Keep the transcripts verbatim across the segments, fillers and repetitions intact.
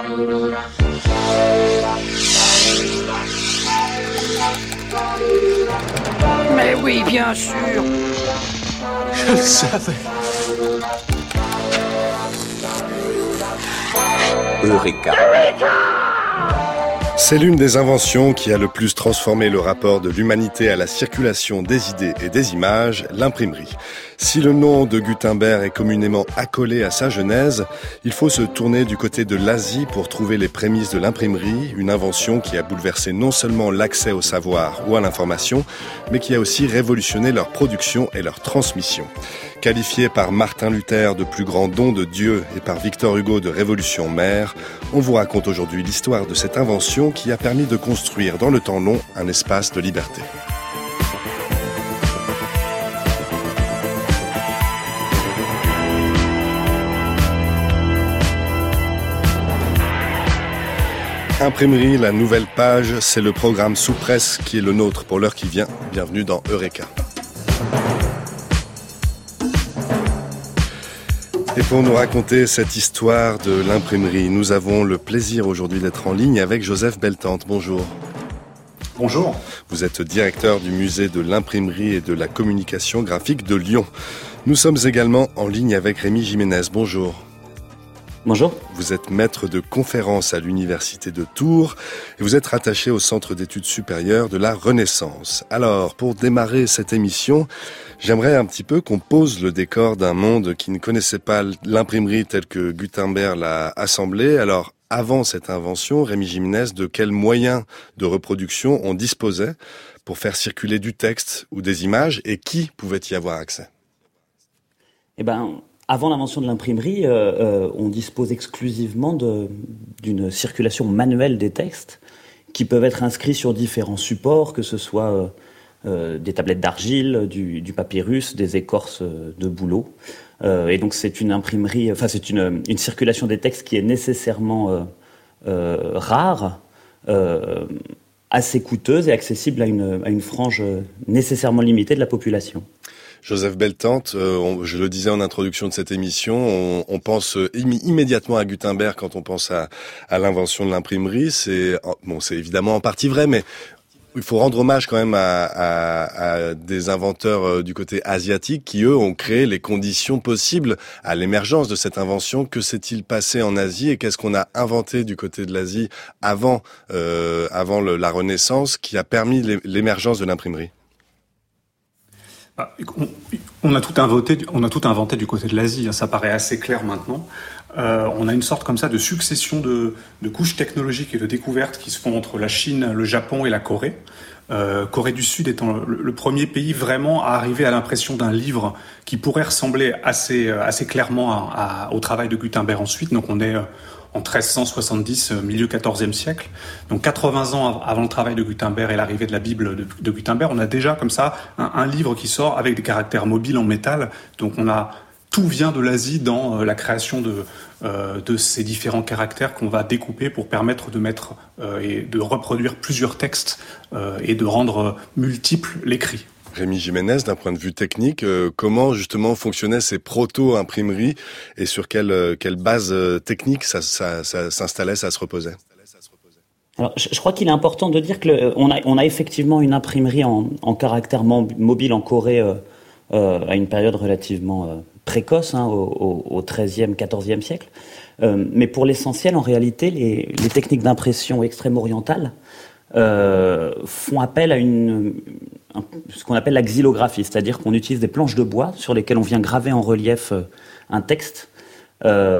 Mais oui, bien sûr. Je le savais. Eureka. C'est l'une des inventions qui a le plus transformé le rapport de l'humanité à la circulation des idées et des images, l'imprimerie. Si le nom de Gutenberg est communément accolé à sa genèse, il faut se tourner du côté de l'Asie pour trouver les prémices de l'imprimerie, une invention qui a bouleversé non seulement l'accès au savoir ou à l'information, mais qui a aussi révolutionné leur production et leur transmission. Qualifié par Martin Luther de plus grand don de Dieu et par Victor Hugo de révolution mère, on vous raconte aujourd'hui l'histoire de cette invention qui a permis de construire dans le temps long un espace de liberté. Imprimerie, la nouvelle page, c'est le programme sous presse qui est le nôtre pour l'heure qui vient. Bienvenue dans Eureka. Et pour nous raconter cette histoire de l'imprimerie, nous avons le plaisir aujourd'hui d'être en ligne avec Joseph Beltante. Bonjour. Bonjour. Vous êtes directeur du musée de l'imprimerie et de la communication graphique de Lyon. Nous sommes également en ligne avec Rémi Jiménez. Bonjour. Bonjour. Vous êtes maître de conférences à l'université de Tours et vous êtes rattaché au Centre d'études supérieures de la Renaissance. Alors, pour démarrer cette émission, j'aimerais un petit peu qu'on pose le décor d'un monde qui ne connaissait pas l'imprimerie telle que Gutenberg l'a assemblée. Alors, avant cette invention, Rémi Jiménez, de quels moyens de reproduction on disposait pour faire circuler du texte ou des images et qui pouvait y avoir accès ? Eh ben, avant l'invention de l'imprimerie, euh, euh, on dispose exclusivement de, d'une circulation manuelle des textes qui peuvent être inscrits sur différents supports, que ce soit euh, euh, des tablettes d'argile, du, du papyrus, des écorces de bouleau. Euh, et donc c'est une imprimerie, enfin c'est une, une circulation des textes qui est nécessairement euh, euh, rare, euh, assez coûteuse et accessible à une, à une frange nécessairement limitée de la population. Joseph Beltante, euh, on, je le disais en introduction de cette émission, on, on pense imm- immédiatement à Gutenberg quand on pense à, à l'invention de l'imprimerie. C'est bon, c'est évidemment en partie vrai, mais il faut rendre hommage quand même à, à, à des inventeurs euh, du côté asiatique qui, eux, ont créé les conditions possibles à l'émergence de cette invention. Que s'est-il passé en Asie et qu'est-ce qu'on a inventé du côté de l'Asie avant, euh, avant le, la Renaissance qui a permis l'émergence de l'imprimerie ? On, on a tout inventé, on a tout inventé du côté de l'Asie, hein, ça paraît assez clair maintenant. Euh, on a une sorte comme ça de succession de, de couches technologiques et de découvertes qui se font entre la Chine, le Japon et la Corée. Euh, Corée du Sud étant le, le premier pays vraiment à arriver à l'impression d'un livre qui pourrait ressembler assez, assez clairement à, à, au travail de Gutenberg ensuite. Donc on est en treize cent soixante-dix, milieu quatorzième siècle. Donc quatre-vingts ans avant le travail de Gutenberg et l'arrivée de la Bible de, de Gutenberg, on a déjà comme ça un, un livre qui sort avec des caractères mobiles en métal. Donc on a tout vient de l'Asie dans la création de, euh, de ces différents caractères qu'on va découper pour permettre de mettre euh, et de reproduire plusieurs textes euh, et de rendre multiples l'écrit. Rémi Jiménez, d'un point de vue technique, euh, comment justement fonctionnaient ces proto-imprimeries et sur quelle, euh, quelle base euh, technique ça, ça, ça s'installait, ça se reposait ? Alors, je, je crois qu'il est important de dire que le, on a, on a effectivement une imprimerie en, en caractère mobile en Corée euh, euh, à une période relativement euh, précoce, hein, au, au treizième, quatorzième siècle. Euh, mais pour l'essentiel, en réalité, les, les techniques d'impression extrême-orientales euh, font appel à une, un, ce qu'on appelle la xylographie, c'est-à-dire qu'on utilise des planches de bois sur lesquelles on vient graver en relief euh, un texte. Euh,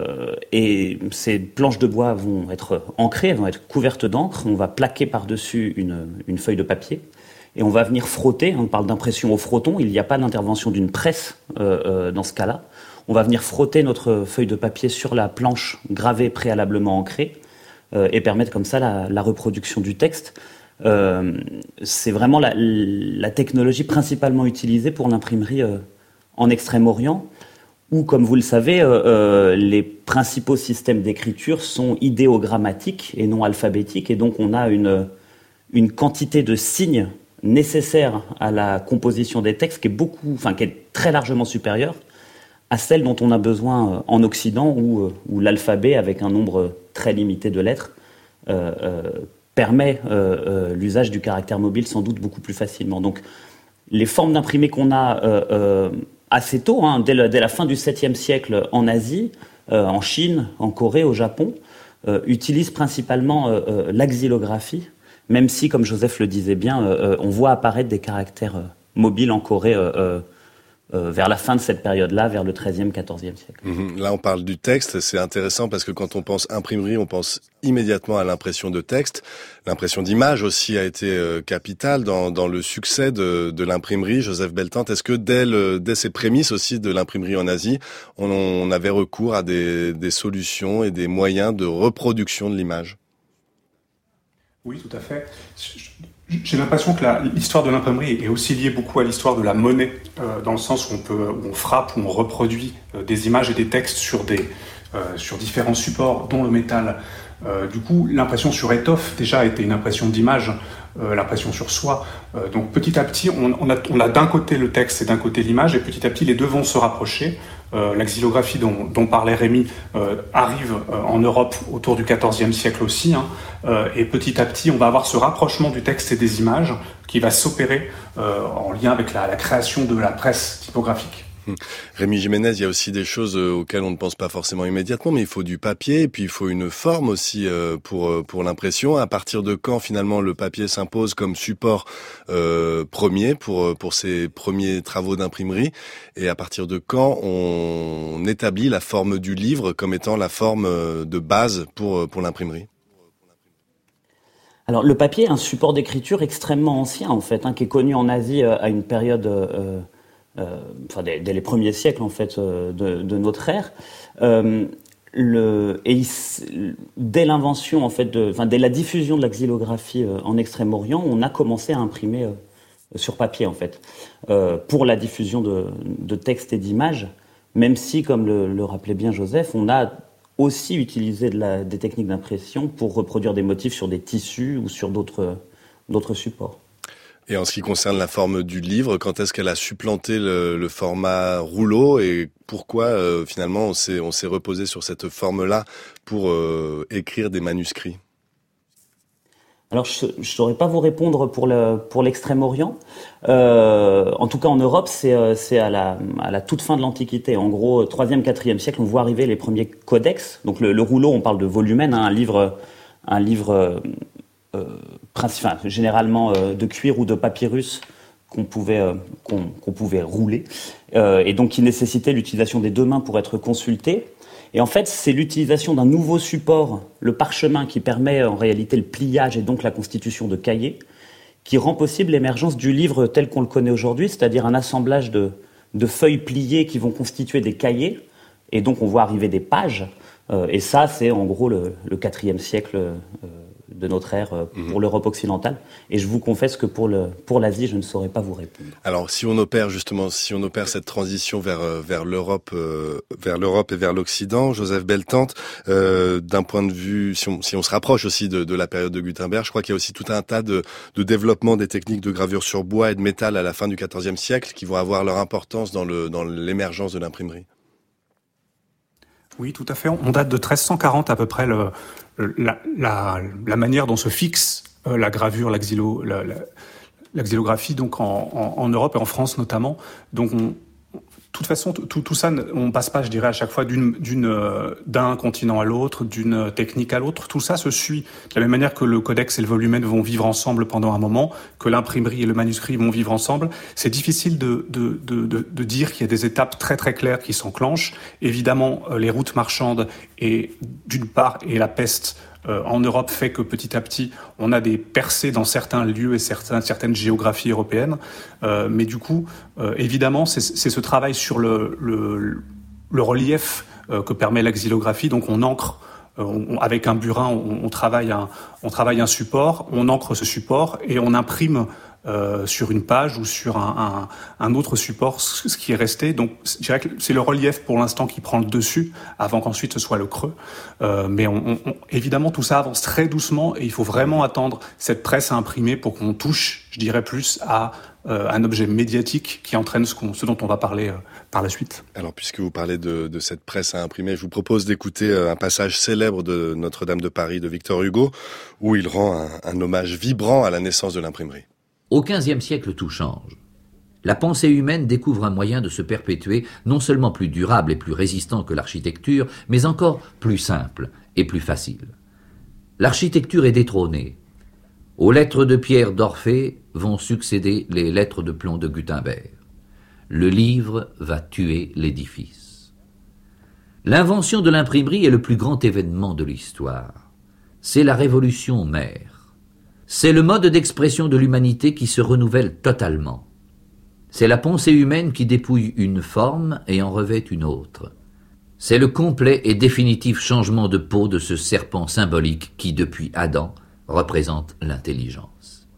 et ces planches de bois vont être ancrées, elles vont être couvertes d'encre. On va plaquer par-dessus une, une feuille de papier et on va venir frotter. On parle d'impression au frotton. Il n'y a pas d'intervention d'une presse euh, euh, dans ce cas-là. On va venir frotter notre feuille de papier sur la planche gravée préalablement ancrée euh, et permettre comme ça la, la reproduction du texte. Euh, c'est vraiment la, la technologie principalement utilisée pour l'imprimerie euh, en Extrême-Orient, où, comme vous le savez, euh, euh, les principaux systèmes d'écriture sont idéogrammatiques et non alphabétiques, et donc on a une, une quantité de signes nécessaires à la composition des textes qui est beaucoup, enfin qui est très largement supérieure à celle dont on a besoin en Occident, où, où l'alphabet, avec un nombre très limité de lettres, euh, euh, permet euh, euh, l'usage du caractère mobile sans doute beaucoup plus facilement. Donc, les formes d'imprimés qu'on a euh, euh, assez tôt, hein, dès, le, dès la fin du septième siècle en Asie, euh, en Chine, en Corée, au Japon, euh, utilisent principalement euh, euh, la xylographie, même si, comme Joseph le disait bien, euh, on voit apparaître des caractères euh, mobiles en Corée euh, euh, Euh, vers la fin de cette période-là, vers le treizième, quatorzième siècle. Mmh. Là, on parle du texte. C'est intéressant parce que quand on pense imprimerie, on pense immédiatement à l'impression de texte. L'impression d'image aussi a été euh, capitale dans, dans le succès de, de l'imprimerie. Joseph Beltante, est-ce que dès, le, dès ces prémices aussi de l'imprimerie en Asie, on, on avait recours à des, des solutions et des moyens de reproduction de l'image? Oui, tout à fait. J'ai l'impression que la, l'histoire de l'imprimerie est aussi liée beaucoup à l'histoire de la monnaie, euh, dans le sens où on, peut, où on frappe, où on reproduit euh, des images et des textes sur, des, euh, sur différents supports, dont le métal. Euh, du coup, l'impression sur étoffe, déjà, était une impression d'image, euh, l'impression sur soie. Euh, donc petit à petit, on, on, a, on a d'un côté le texte et d'un côté l'image, et petit à petit, les deux vont se rapprocher. Euh, la xylographie dont, dont parlait Rémi euh, arrive euh, en Europe autour du quatorzième siècle aussi, hein, euh, et petit à petit on va avoir ce rapprochement du texte et des images qui va s'opérer euh, en lien avec la, la création de la presse typographique. Rémi Giménez, il y a aussi des choses auxquelles on ne pense pas forcément immédiatement, mais il faut du papier, et puis il faut une forme aussi pour pour l'impression. À partir de quand finalement le papier s'impose comme support euh, premier pour pour ces premiers travaux d'imprimerie, et à partir de quand on établit la forme du livre comme étant la forme de base pour pour l'imprimerie? Alors le papier est un support d'écriture extrêmement ancien en fait, hein, qui est connu en Asie euh, à une période euh, Euh, enfin dès, dès les premiers siècles en fait euh, de, de notre ère. Euh, le, et il, dès l'invention en fait, de, enfin dès la diffusion de la xylographie euh, en Extrême-Orient, on a commencé à imprimer euh, sur papier en fait euh, pour la diffusion de, de textes et d'images. Même si, comme le, le rappelait bien Joseph, on a aussi utilisé de la, des techniques d'impression pour reproduire des motifs sur des tissus ou sur d'autres d'autres supports. Et en ce qui concerne la forme du livre, quand est-ce qu'elle a supplanté le, le format rouleau, et pourquoi euh, finalement on s'est, on s'est reposé sur cette forme-là pour euh, écrire des manuscrits? Alors je ne saurais pas vous répondre pour, le, pour l'Extrême-Orient. Euh, en tout cas en Europe, c'est, c'est à, la, à la toute fin de l'Antiquité. En gros, troisième, quatrième siècle, on voit arriver les premiers codex. Donc le, le rouleau, on parle de volumen, hein, un livre... Un livre euh, Euh, enfin, généralement euh, de cuir ou de papyrus qu'on pouvait, euh, qu'on, qu'on pouvait rouler, euh, et donc qui nécessitait l'utilisation des deux mains pour être consulté. Et en fait, c'est l'utilisation d'un nouveau support, le parchemin, qui permet en réalité le pliage et donc la constitution de cahiers, qui rend possible l'émergence du livre tel qu'on le connaît aujourd'hui, c'est-à-dire un assemblage de, de feuilles pliées qui vont constituer des cahiers, et donc on voit arriver des pages, euh, et ça c'est en gros le, le quatrième siècle euh, de notre ère pour mmh. l'Europe occidentale. Et je vous confesse que pour, le, pour l'Asie, je ne saurais pas vous répondre. Alors, si on opère justement, si on opère cette transition vers vers l'Europe, euh, vers l'Europe et vers l'Occident, Joseph Beltante, euh, d'un point de vue, si on, si on se rapproche aussi de, de la période de Gutenberg, je crois qu'il y a aussi tout un tas de, de développement des techniques de gravure sur bois et de métal à la fin du quatorzième siècle qui vont avoir leur importance dans le dans l'émergence de l'imprimerie. Oui, tout à fait. On date de treize cent quarante à peu près le, la, la, la manière dont se fixe euh, la gravure, la, xylo, la, la, la xylographie, donc en, en, en Europe et en France notamment. Donc, on, de toute façon, tout, tout ça, on passe pas, je dirais, à chaque fois d'une, d'une, euh, d'un continent à l'autre, d'une technique à l'autre. Tout ça se suit de la même manière que le codex et le volumen vont vivre ensemble pendant un moment, que l'imprimerie et le manuscrit vont vivre ensemble. C'est difficile de, de, de, de, de dire qu'il y a des étapes très très claires qui s'enclenchent. Évidemment, euh, les routes marchandes et d'une part et la peste Euh, en Europe fait que petit à petit, on a des percées dans certains lieux et certains, certaines géographies européennes. Euh, mais du coup, euh, évidemment, c'est, c'est ce travail sur le, le, le relief euh, que permet la xylographie. Donc on encre, euh, on, avec un burin, on, on, travaille un, on travaille un support, on encre ce support et on imprime euh, sur une page ou sur un, un, un autre support, ce qui est resté. Donc, je dirais que c'est le relief pour l'instant qui prend le dessus, avant qu'ensuite ce soit le creux. Euh, mais on, on, évidemment, tout ça avance très doucement et il faut vraiment attendre cette presse à imprimer pour qu'on touche, je dirais, plus à euh, un objet médiatique qui entraîne ce, qu'on, ce dont on va parler euh, par la suite. Alors, puisque vous parlez de, de cette presse à imprimer, je vous propose d'écouter un passage célèbre de Notre-Dame de Paris de Victor Hugo, où il rend un, un hommage vibrant à la naissance de l'imprimerie. Au quinzième siècle, tout change. La pensée humaine découvre un moyen de se perpétuer, non seulement plus durable et plus résistant que l'architecture, mais encore plus simple et plus facile. L'architecture est détrônée. Aux lettres de pierre d'Orphée vont succéder les lettres de plomb de Gutenberg. Le livre va tuer l'édifice. L'invention de l'imprimerie est le plus grand événement de l'histoire. C'est la révolution mère. C'est le mode d'expression de l'humanité qui se renouvelle totalement. C'est la pensée humaine qui dépouille une forme et en revêt une autre. C'est le complet et définitif changement de peau de ce serpent symbolique qui, depuis Adam, représente l'intelligence.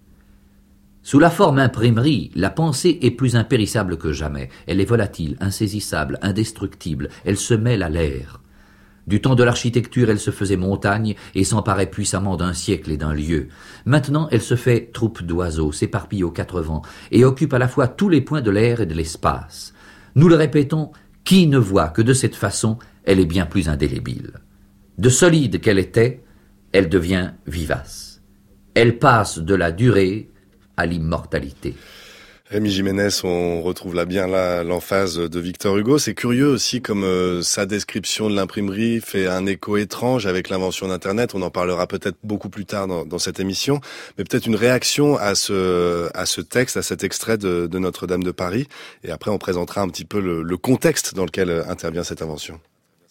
Sous la forme imprimerie, la pensée est plus impérissable que jamais. Elle est volatile, insaisissable, indestructible. Elle se mêle à l'air. Du temps de l'architecture, elle se faisait montagne et s'emparait puissamment d'un siècle et d'un lieu. Maintenant, elle se fait troupe d'oiseaux, s'éparpille aux quatre vents et occupe à la fois tous les points de l'air et de l'espace. Nous le répétons, qui ne voit que de cette façon, elle est bien plus indélébile. De solide qu'elle était, elle devient vivace. Elle passe de la durée à l'immortalité. Rémi Jiménez, on retrouve là bien là l'emphase de Victor Hugo. C'est curieux aussi comme euh, sa description de l'imprimerie fait un écho étrange avec l'invention d'Internet. On en parlera peut-être beaucoup plus tard dans, dans cette émission. Mais peut-être une réaction à ce à ce texte, à cet extrait de, de Notre-Dame de Paris. Et après, on présentera un petit peu le, le contexte dans lequel intervient cette invention.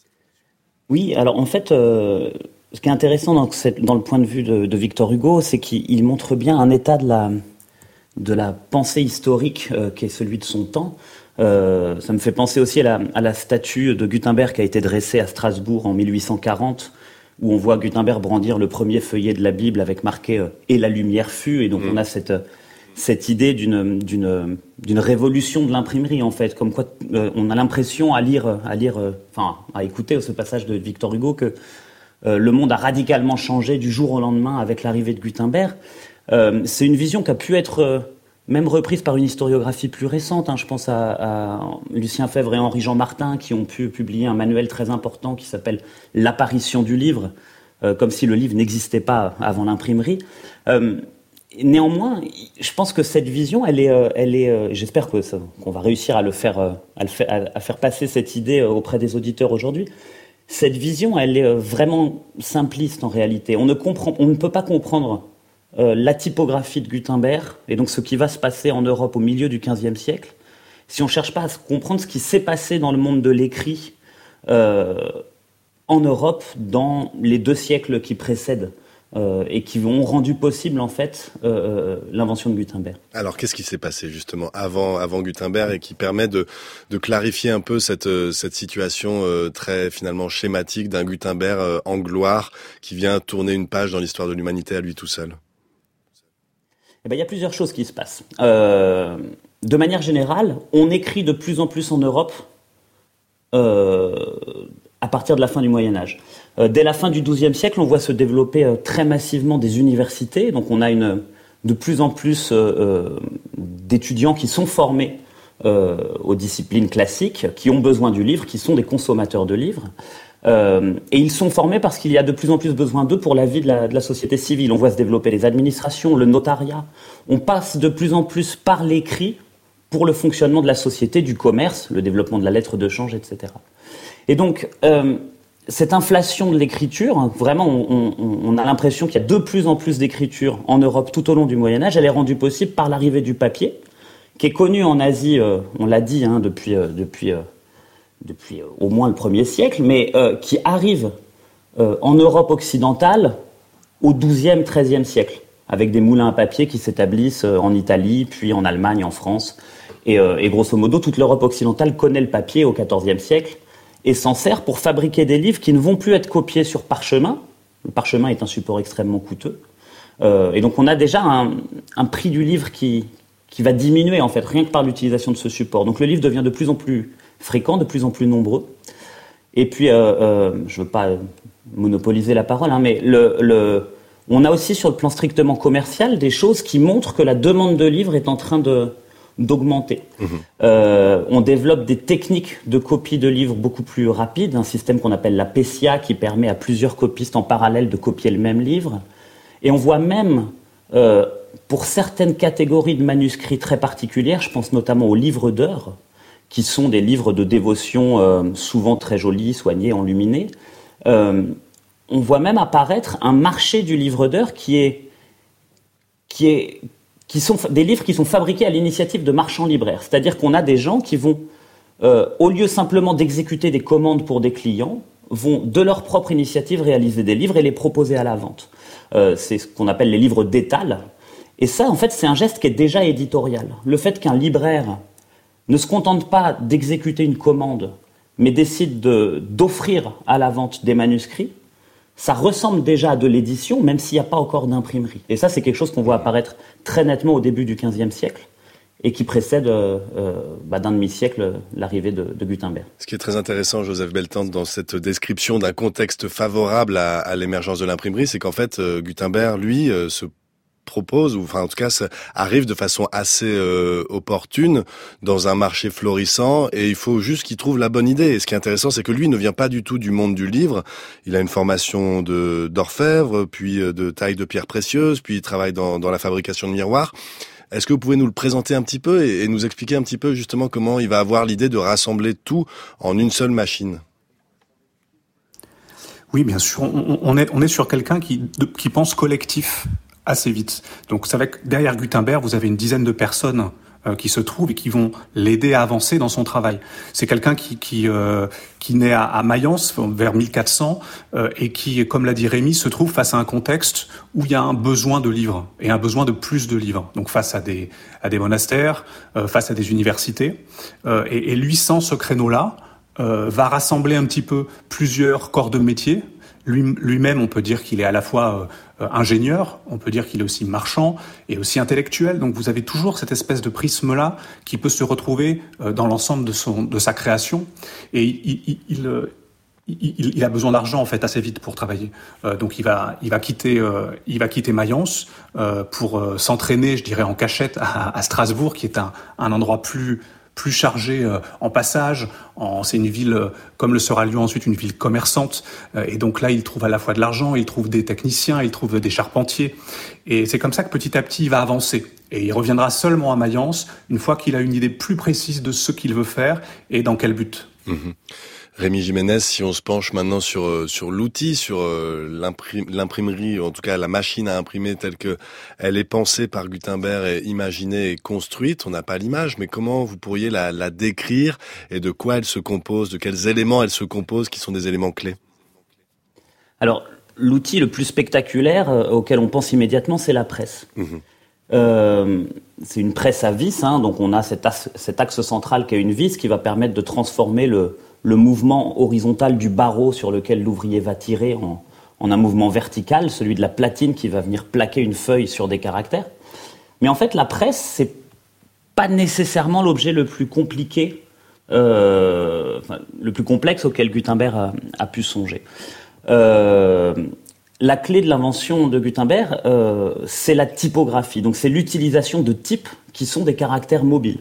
Oui, alors en fait... Euh... Ce qui est intéressant dans, cette, dans le point de vue de, de Victor Hugo, c'est qu'il montre bien un état de la, de la pensée historique euh, qui est celui de son temps. Euh, ça me fait penser aussi à la, à la statue de Gutenberg qui a été dressée à Strasbourg en mille huit cent quarante, où on voit Gutenberg brandir le premier feuillet de la Bible avec marqué euh, « Et la lumière fut ». Et donc mmh. on a cette, cette idée d'une, d'une, d'une révolution de l'imprimerie, en fait. Comme quoi euh, on a l'impression à lire, à lire, euh, enfin à écouter ce passage de Victor Hugo que Euh, le monde a radicalement changé du jour au lendemain avec l'arrivée de Gutenberg. Euh, c'est une vision qui a pu être euh, même reprise par une historiographie plus récente. Hein. Je pense à, à Lucien Febvre et Henri-Jean Martin qui ont pu publier un manuel très important qui s'appelle « L'apparition du livre euh, », comme si le livre n'existait pas avant l'imprimerie. Euh, néanmoins, je pense que cette vision, elle est, euh, elle est euh, j'espère que ça, qu'on va réussir à, le faire, euh, à, le faire, à, à faire passer cette idée euh, auprès des auditeurs aujourd'hui. Cette vision, elle est vraiment simpliste en réalité. On ne comprend, on ne peut pas comprendre euh, la typographie de Gutenberg et donc ce qui va se passer en Europe au milieu du quinzième siècle si on ne cherche pas à comprendre ce qui s'est passé dans le monde de l'écrit euh, en Europe dans les deux siècles qui précèdent euh, et qui ont rendu possible en fait euh, l'invention de Gutenberg. Alors qu'est-ce qui s'est passé justement avant avant Gutenberg et qui permet de de clarifier un peu cette cette situation euh, très finalement schématique d'un Gutenberg euh, en gloire qui vient tourner une page dans l'histoire de l'humanité à lui tout seul? Eh ben, il y a plusieurs choses qui se passent. Euh, de manière générale, on écrit de plus en plus en Europe euh, à partir de la fin du Moyen-Âge. Euh, dès la fin du douzième siècle, on voit se développer euh, très massivement des universités. Donc on a une, de plus en plus euh, d'étudiants qui sont formés euh, aux disciplines classiques, qui ont besoin du livre, qui sont des consommateurs de livres. Euh, et ils sont formés parce qu'il y a de plus en plus besoin d'eux pour la vie de la, de la société civile. On voit se développer les administrations, le notariat. On passe de plus en plus par l'écrit pour le fonctionnement de la société, du commerce, le développement de la lettre de change, et cetera. Et donc, euh, cette inflation de l'écriture, hein, vraiment, on, on, on a l'impression qu'il y a de plus en plus d'écriture en Europe tout au long du Moyen-Âge. Elle est rendue possible par l'arrivée du papier, qui est connu en Asie, euh, on l'a dit, hein, depuis... Euh, depuis euh, depuis euh, au moins le premier siècle, mais euh, qui arrive euh, en Europe occidentale au douzième, treizième siècle, avec des moulins à papier qui s'établissent euh, en Italie, puis en Allemagne, en France. Et, euh, et grosso modo, toute l'Europe occidentale connaît le papier au quatorzième siècle et s'en sert pour fabriquer des livres qui ne vont plus être copiés sur parchemin. Le parchemin est un support extrêmement coûteux. Euh, et donc on a déjà un, un prix du livre qui, qui va diminuer en fait, rien que par l'utilisation de ce support. Donc le livre devient de plus en plus fréquent, de plus en plus nombreux. Et puis, euh, euh, je ne veux pas monopoliser la parole, hein, mais le, le, on a aussi sur le plan strictement commercial des choses qui montrent que la demande de livres est en train de, d'augmenter. Mmh. Euh, on développe des techniques de copie de livres beaucoup plus rapides, un système qu'on appelle la P C I A qui permet à plusieurs copistes en parallèle de copier le même livre. Et on voit même, euh, pour certaines catégories de manuscrits très particulières, je pense notamment aux livres d'heures, qui sont des livres de dévotion euh, souvent très jolis, soignés, enluminés, euh, on voit même apparaître un marché du livre d'heures qui est, qui est, qui sont des livres qui sont fabriqués à l'initiative de marchands libraires. C'est-à-dire qu'on a des gens qui vont, euh, au lieu simplement d'exécuter des commandes pour des clients, vont de leur propre initiative réaliser des livres et les proposer à la vente. Euh, c'est ce qu'on appelle les livres d'étal. Et ça, en fait, c'est un geste qui est déjà éditorial. Le fait qu'un libraire ne se contente pas d'exécuter une commande, mais décide de, d'offrir à la vente des manuscrits, ça ressemble déjà à de l'édition, même s'il n'y a pas encore d'imprimerie. Et ça, c'est quelque chose qu'on voit apparaître très nettement au début du quinzième siècle et qui précède euh, euh, bah, d'un demi-siècle l'arrivée de, de Gutenberg. Ce qui est très intéressant, Joseph Beltante, dans cette description d'un contexte favorable à, à l'émergence de l'imprimerie, c'est qu'en fait, euh, Gutenberg, lui, euh, se propose, ou enfin en tout cas ça arrive de façon assez euh, opportune dans un marché florissant, et il faut juste qu'il trouve la bonne idée. Et ce qui est intéressant, c'est que lui ne vient pas du tout du monde du livre. Il a une formation de d'orfèvre, puis de taille de pierres précieuses, puis il travaille dans, dans la fabrication de miroirs. Est-ce que vous pouvez nous le présenter un petit peu et, et nous expliquer un petit peu justement comment il va avoir l'idée de rassembler tout en une seule machine? Oui, bien sûr. On, on est on est sur quelqu'un qui de, qui pense collectif assez vite. Donc, c'est vrai que derrière Gutenberg, vous avez une dizaine de personnes euh, qui se trouvent et qui vont l'aider à avancer dans son travail. C'est quelqu'un qui qui euh, qui naît à, à Mayence vers mille quatre cents euh, et qui, comme l'a dit Rémi, se trouve face à un contexte où il y a un besoin de livres et un besoin de plus de livres. Donc, face à des à des monastères, euh, face à des universités, euh, et, et lui, sans ce créneau-là, euh, va rassembler un petit peu plusieurs corps de métier. Lui, lui-même, on peut dire qu'il est à la fois euh, ingénieur, on peut dire qu'il est aussi marchand et aussi intellectuel. Donc vous avez toujours cette espèce de prisme-là qui peut se retrouver euh, dans l'ensemble de, son, de sa création. Et il, il, il, il, il a besoin d'argent en fait assez vite pour travailler. Euh, donc il va, il va quitter, euh, il va quitter Mayence euh, pour euh, s'entraîner, je dirais, en cachette à, à Strasbourg, qui est un, un endroit plus plus chargé euh, en passage. En, c'est une ville, euh, comme le sera Lyon ensuite, une ville commerçante. Euh, et donc là, il trouve à la fois de l'argent, il trouve des techniciens, il trouve des charpentiers. Et c'est comme ça que petit à petit, il va avancer. Et il reviendra seulement à Mayence une fois qu'il a une idée plus précise de ce qu'il veut faire et dans quel but. Mmh. Rémi Giménez, si on se penche maintenant sur sur l'outil, sur l'imprim, l'imprimerie, en tout cas la machine à imprimer telle que elle est pensée par Gutenberg et imaginée et construite, on n'a pas l'image, mais comment vous pourriez la, la décrire et de quoi elle se compose, de quels éléments elle se compose qui sont des éléments clés? Alors, l'outil le plus spectaculaire euh, auquel on pense immédiatement, c'est la presse. Mmh. Euh, c'est une presse à vis, hein, donc on a cet axe, cet axe central qui est une vis qui va permettre de transformer le le mouvement horizontal du barreau sur lequel l'ouvrier va tirer en, en un mouvement vertical, celui de la platine qui va venir plaquer une feuille sur des caractères. Mais en fait, la presse, c'est pas nécessairement l'objet le plus compliqué, euh, enfin, le plus complexe auquel Gutenberg a, a pu songer. Euh, la clé de l'invention de Gutenberg, euh, c'est la typographie. Donc, c'est l'utilisation de types qui sont des caractères mobiles.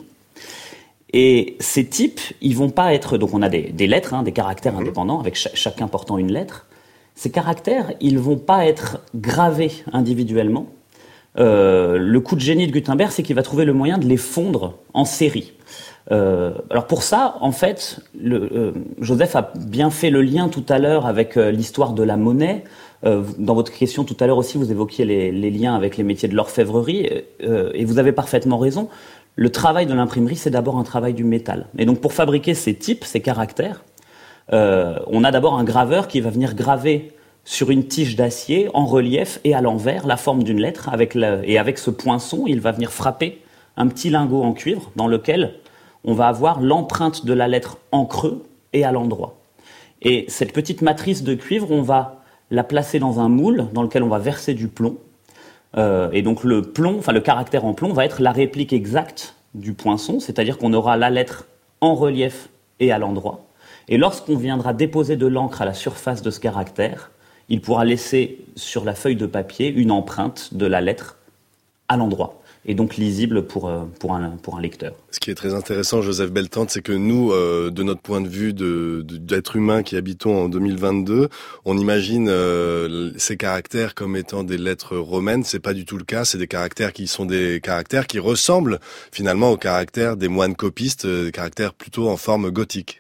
Et ces types, ils vont pas être... Donc on a des, des lettres, hein, des caractères mmh. indépendants, avec ch- chacun portant une lettre. Ces caractères, ils vont pas être gravés individuellement. Euh, le coup de génie de Gutenberg, c'est qu'il va trouver le moyen de les fondre en série. Euh, alors pour ça, en fait, le, euh, Joseph a bien fait le lien tout à l'heure avec euh, l'histoire de la monnaie. Euh, dans votre question tout à l'heure aussi, vous évoquiez les, les liens avec les métiers de l'orfèvrerie, euh, et vous avez parfaitement raison. Le travail de l'imprimerie, c'est d'abord un travail du métal. Et donc, pour fabriquer ces types, ces caractères, euh, on a d'abord un graveur qui va venir graver sur une tige d'acier, en relief et à l'envers, la forme d'une lettre. Avec la, et avec ce poinçon, il va venir frapper un petit lingot en cuivre dans lequel on va avoir l'empreinte de la lettre en creux et à l'endroit. Et cette petite matrice de cuivre, on va la placer dans un moule dans lequel on va verser du plomb. Euh, et donc le plomb, enfin le caractère en plomb va être la réplique exacte du poinçon, c'est-à-dire qu'on aura la lettre en relief et à l'endroit. Et lorsqu'on viendra déposer de l'encre à la surface de ce caractère, il pourra laisser sur la feuille de papier une empreinte de la lettre à l'endroit. Et donc lisible pour, euh, pour, un, pour un lecteur. Ce qui est très intéressant, Joseph Beltante, c'est que nous, euh, de notre point de vue de, de, d'être humain qui habitons en deux mille vingt-deux, on imagine euh, ces caractères comme étant des lettres romaines. C'est pas du tout le cas. C'est des caractères qui sont des caractères qui ressemblent finalement aux caractères des moines copistes, euh, des caractères plutôt en forme gothique.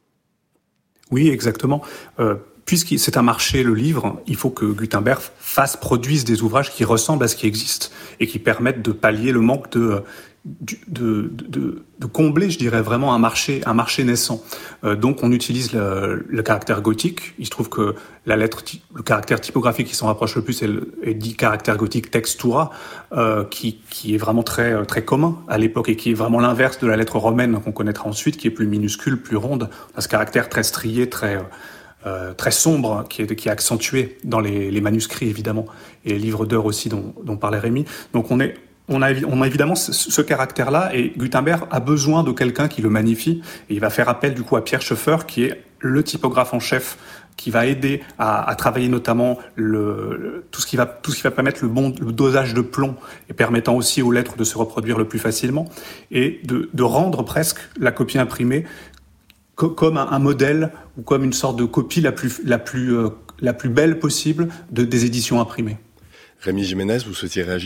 Oui, exactement. Euh, Puisque c'est un marché, le livre, il faut que Gutenberg fasse, produise des ouvrages qui ressemblent à ce qui existe et qui permettent de pallier le manque de, de, de, de, de combler, je dirais, vraiment un marché, un marché naissant. Euh, donc, on utilise le, le caractère gothique. Il se trouve que la lettre, le caractère typographique qui s'en rapproche le plus est, le, est dit caractère gothique textura, euh, qui, qui est vraiment très, très commun à l'époque et qui est vraiment l'inverse de la lettre romaine qu'on connaîtra ensuite, qui est plus minuscule, plus ronde. On a ce caractère très strié, très Euh, très sombre, qui est, qui est accentué dans les, les manuscrits évidemment, et les livres d'heures aussi dont, dont parlait Rémi. Donc on, est, on, a, on a évidemment ce, ce caractère-là, et Gutenberg a besoin de quelqu'un qui le magnifie, et il va faire appel du coup à Pierre Schoeffer, qui est le typographe en chef, qui va aider à, à travailler notamment le, le, tout, ce qui va, tout ce qui va permettre le bon le dosage de plomb, et permettant aussi aux lettres de se reproduire le plus facilement, et de, de rendre presque la copie imprimée comme un, un modèle ou comme une sorte de copie la plus, la plus, euh, la plus belle possible de, des éditions imprimées. Rémi Giménez, vous souhaitiez réagir ?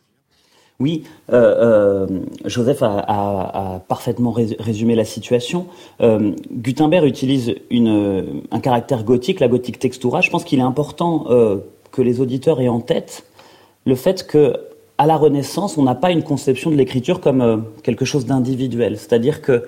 Oui, euh, euh, Joseph a, a, a parfaitement résumé la situation. Euh, Gutenberg utilise une, un caractère gothique, la gothique textura. Je pense qu'il est important euh, que les auditeurs aient en tête le fait que, à la Renaissance, on n'a pas une conception de l'écriture comme euh, quelque chose d'individuel. C'est-à-dire que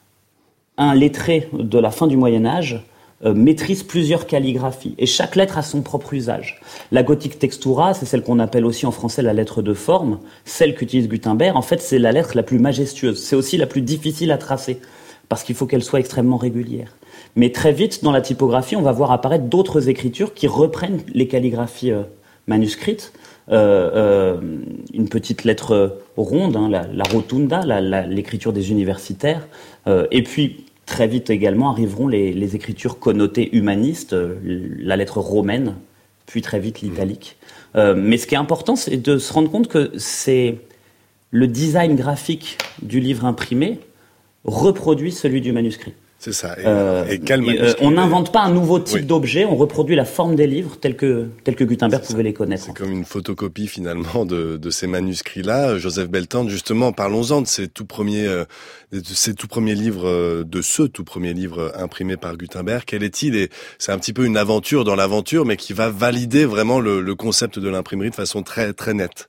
un lettré de la fin du Moyen-Âge euh, maîtrise plusieurs calligraphies, et chaque lettre a son propre usage. La gothique textura, c'est celle qu'on appelle aussi en français la lettre de forme, celle qu'utilise Gutenberg. En fait, c'est la lettre la plus majestueuse. C'est aussi la plus difficile à tracer, parce qu'il faut qu'elle soit extrêmement régulière. Mais très vite, dans la typographie, on va voir apparaître d'autres écritures qui reprennent les calligraphies euh, manuscrites. Euh, euh, une petite lettre ronde, hein, la, la rotunda, la, la, l'écriture des universitaires, euh, et puis très vite également arriveront les, les écritures connotées humanistes, euh, la lettre romaine, puis très vite l'italique. Euh, mais ce qui est important, c'est de se rendre compte que c'est le design graphique du livre imprimé reproduit celui du manuscrit. C'est ça. Et, euh, et quel et, euh, on n'invente pas un nouveau type oui. d'objet, on reproduit la forme des livres tels que, tels que Gutenberg c'est pouvait ça. les connaître. C'est comme une photocopie finalement de, de ces manuscrits-là. Joseph Beltante, justement, parlons-en de ces tout premiers, euh, de ces tout premiers livres, euh, de ce tout premier livre imprimé par Gutenberg. Quel est-il ? Et c'est un petit peu une aventure dans l'aventure, mais qui va valider vraiment le, le concept de l'imprimerie de façon très, très nette.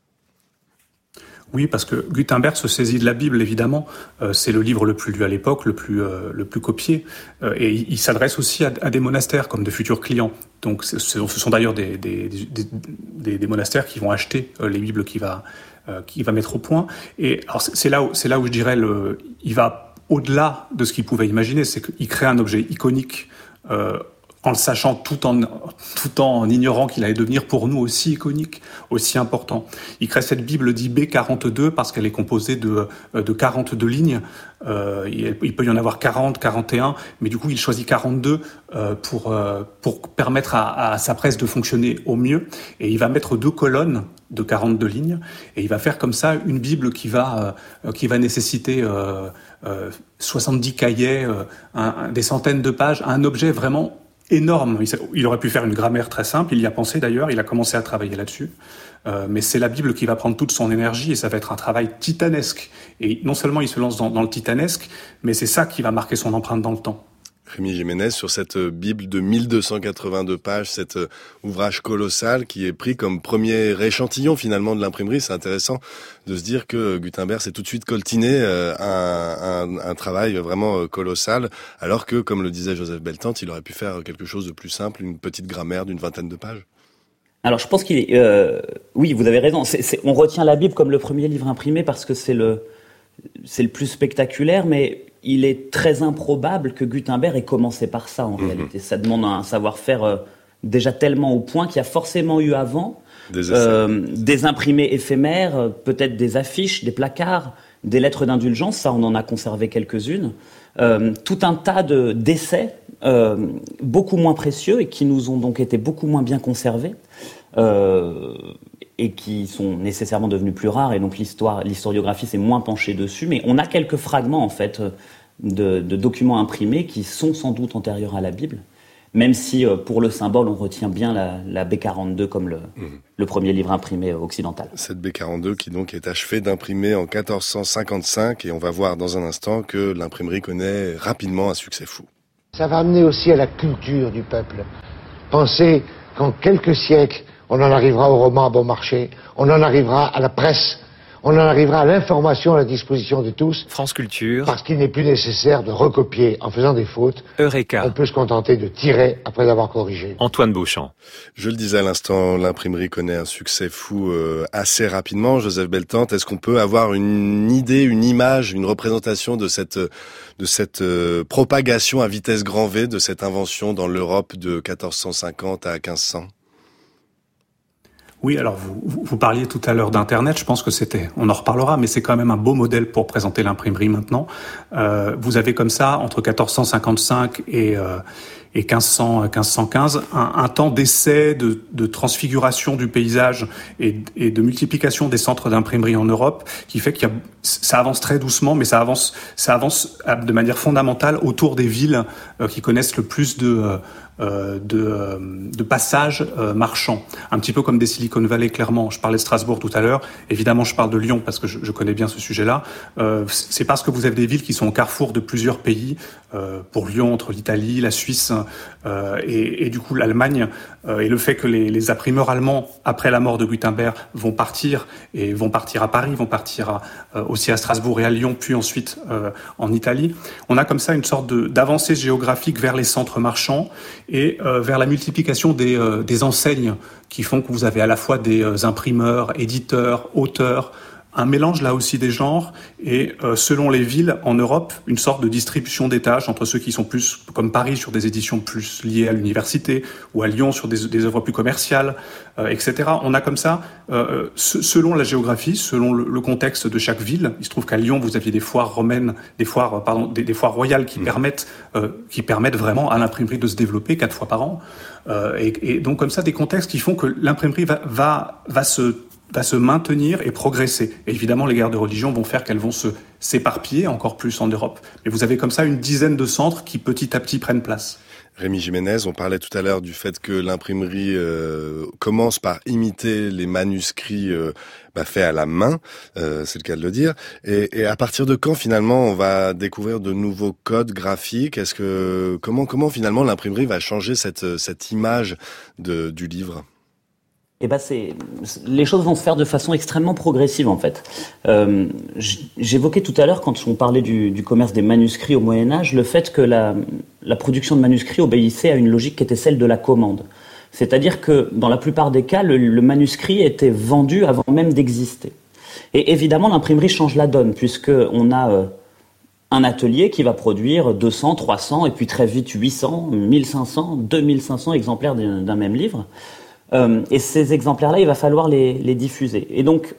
Oui, parce que Gutenberg se saisit de la Bible, évidemment. Euh, c'est le livre le plus lu à l'époque, le plus euh, le plus copié. Euh, et il, il s'adresse aussi à, à des monastères comme de futurs clients. Donc, ce sont d'ailleurs des, des, des, des, des monastères qui vont acheter euh, les Bibles qu'il va euh, qu'il va mettre au point. Et alors, c'est là où c'est là où je dirais le, il va au-delà de ce qu'il pouvait imaginer. C'est qu'il crée un objet iconique. Euh, en le sachant tout en, tout en ignorant qu'il allait devenir pour nous aussi iconique, aussi important. Il crée cette Bible dit B quarante-deux parce qu'elle est composée de, de quarante-deux lignes. Euh, il, il peut y en avoir quarante, quarante et un, mais du coup il choisit quarante-deux euh, pour, euh, pour permettre à, à sa presse de fonctionner au mieux. Et il va mettre deux colonnes de quarante-deux lignes, et il va faire comme ça une Bible qui va, euh, qui va nécessiter euh, euh, soixante-dix cahiers, euh, un, un, des centaines de pages, un objet vraiment énorme. Il aurait pu faire une grammaire très simple, il y a pensé d'ailleurs, il a commencé à travailler là-dessus. Euh, mais c'est la Bible qui va prendre toute son énergie et ça va être un travail titanesque. Et non seulement il se lance dans, dans le titanesque, mais c'est ça qui va marquer son empreinte dans le temps. Rémi Giménez, sur cette Bible de mille deux cent quatre-vingt-deux pages, cet ouvrage colossal qui est pris comme premier échantillon finalement de l'imprimerie. C'est intéressant de se dire que Gutenberg s'est tout de suite coltiné un, un, un travail vraiment colossal, alors que, comme le disait Joseph Beltante, il aurait pu faire quelque chose de plus simple, une petite grammaire d'une vingtaine de pages. Alors je pense qu'il est... Euh, oui, vous avez raison. C'est, c'est, on retient la Bible comme le premier livre imprimé parce que c'est le, c'est le plus spectaculaire, mais il est très improbable que Gutenberg ait commencé par ça, en mmh. réalité. Ça demande un savoir-faire euh, déjà tellement au point qu'il y a forcément eu avant des, euh, des imprimés éphémères, peut-être des affiches, des placards, des lettres d'indulgence, ça on en a conservé quelques-unes, euh, tout un tas de, d'essais euh, beaucoup moins précieux et qui nous ont donc été beaucoup moins bien conservés euh, et qui sont nécessairement devenus plus rares, et donc l'histoire, l'historiographie s'est moins penchée dessus, mais on a quelques fragments en fait de, de documents imprimés qui sont sans doute antérieurs à la Bible, même si euh, pour le symbole on retient bien la, la B quarante-deux comme le, mmh. le premier livre imprimé occidental. Cette B quarante-deux qui donc est achevée d'imprimer en quatorze cent cinquante-cinq, et on va voir dans un instant que l'imprimerie connaît rapidement un succès fou. Ça va amener aussi à la culture du peuple. Pensez qu'en quelques siècles, on en arrivera au roman à bon marché, on en arrivera à la presse, on en arrivera à l'information à la disposition de tous. France Culture. Parce qu'il n'est plus nécessaire de recopier en faisant des fautes. Eureka. On peut se contenter de tirer après avoir corrigé. Antoine Beauchamp. Je le disais à l'instant, l'imprimerie connaît un succès fou euh, assez rapidement. Joseph Beltante, est-ce qu'on peut avoir une idée, une image, une représentation de cette, de cette euh, propagation à vitesse grand V, de cette invention dans l'Europe de quatorze cent cinquante à quinze cents? Oui, alors vous, vous parliez tout à l'heure d'Internet, je pense que c'était, on en reparlera, mais c'est quand même un beau modèle pour présenter l'imprimerie maintenant. Euh, vous avez comme ça, entre quatorze cent cinquante-cinq et, euh, et quinze cents, quinze cent quinze, un, un temps d'essai, de, de transfiguration du paysage et, et de multiplication des centres d'imprimerie en Europe, qui fait qu'il y a, ça avance très doucement, mais ça avance, ça avance de manière fondamentale autour des villes euh, qui connaissent le plus de... Euh, Euh, de, euh, de passages euh, marchands, un petit peu comme des Silicon Valley, clairement. Je parlais de Strasbourg tout à l'heure, évidemment je parle de Lyon parce que je, je connais bien ce sujet-là. Euh, c'est parce que vous avez des villes qui sont au carrefour de plusieurs pays, euh, pour Lyon, entre l'Italie, la Suisse euh, et, et du coup l'Allemagne, euh, et le fait que les, les imprimeurs allemands, après la mort de Gutenberg, vont partir, et vont partir à Paris, vont partir à, euh, aussi à Strasbourg et à Lyon, puis ensuite euh, en Italie. On a comme ça une sorte de, d'avancée géographique vers les centres marchands, et euh, vers la multiplication des, euh, des enseignes qui font que vous avez à la fois des euh, imprimeurs, éditeurs, auteurs, un mélange là aussi des genres, et euh, selon les villes en Europe, une sorte de distribution des tâches entre ceux qui sont plus, comme Paris, sur des éditions plus liées à l'université, ou à Lyon sur des, des œuvres plus commerciales, euh, et cetera. On a comme ça, euh, selon la géographie, selon le, le contexte de chaque ville. Il se trouve qu'à Lyon, vous aviez des foires romaines, des foires, pardon, des, des foires royales qui mmh. permettent, euh, qui permettent vraiment à l'imprimerie de se développer quatre fois par an. Euh, et, et donc comme ça, des contextes qui font que l'imprimerie va, va, va se va se maintenir et progresser. Et évidemment, les guerres de religion vont faire qu'elles vont se s'éparpiller encore plus en Europe. Mais vous avez comme ça une dizaine de centres qui petit à petit prennent place. Rémi Jiménez, on parlait tout à l'heure du fait que l'imprimerie euh, commence par imiter les manuscrits euh, bah, faits à la main, euh, c'est le cas de le dire. Et, et à partir de quand finalement on va découvrir de nouveaux codes graphiques? Est-ce que comment comment finalement l'imprimerie va changer cette cette image de, du livre? Eh ben c'est, les choses vont se faire de façon extrêmement progressive en fait. Euh, j'évoquais tout à l'heure, quand on parlait du, du commerce des manuscrits au Moyen-Âge, le fait que la, la production de manuscrits obéissait à une logique qui était celle de la commande. C'est-à-dire que dans la plupart des cas, le, le manuscrit était vendu avant même d'exister. Et évidemment, l'imprimerie change la donne, puisqu'on a euh, un atelier qui va produire deux cents, trois cents, et puis très vite huit cents, mille cinq cents, deux mille cinq cents exemplaires d'un, d'un même livre. Euh, et ces exemplaires-là, il va falloir les, les diffuser. Et donc,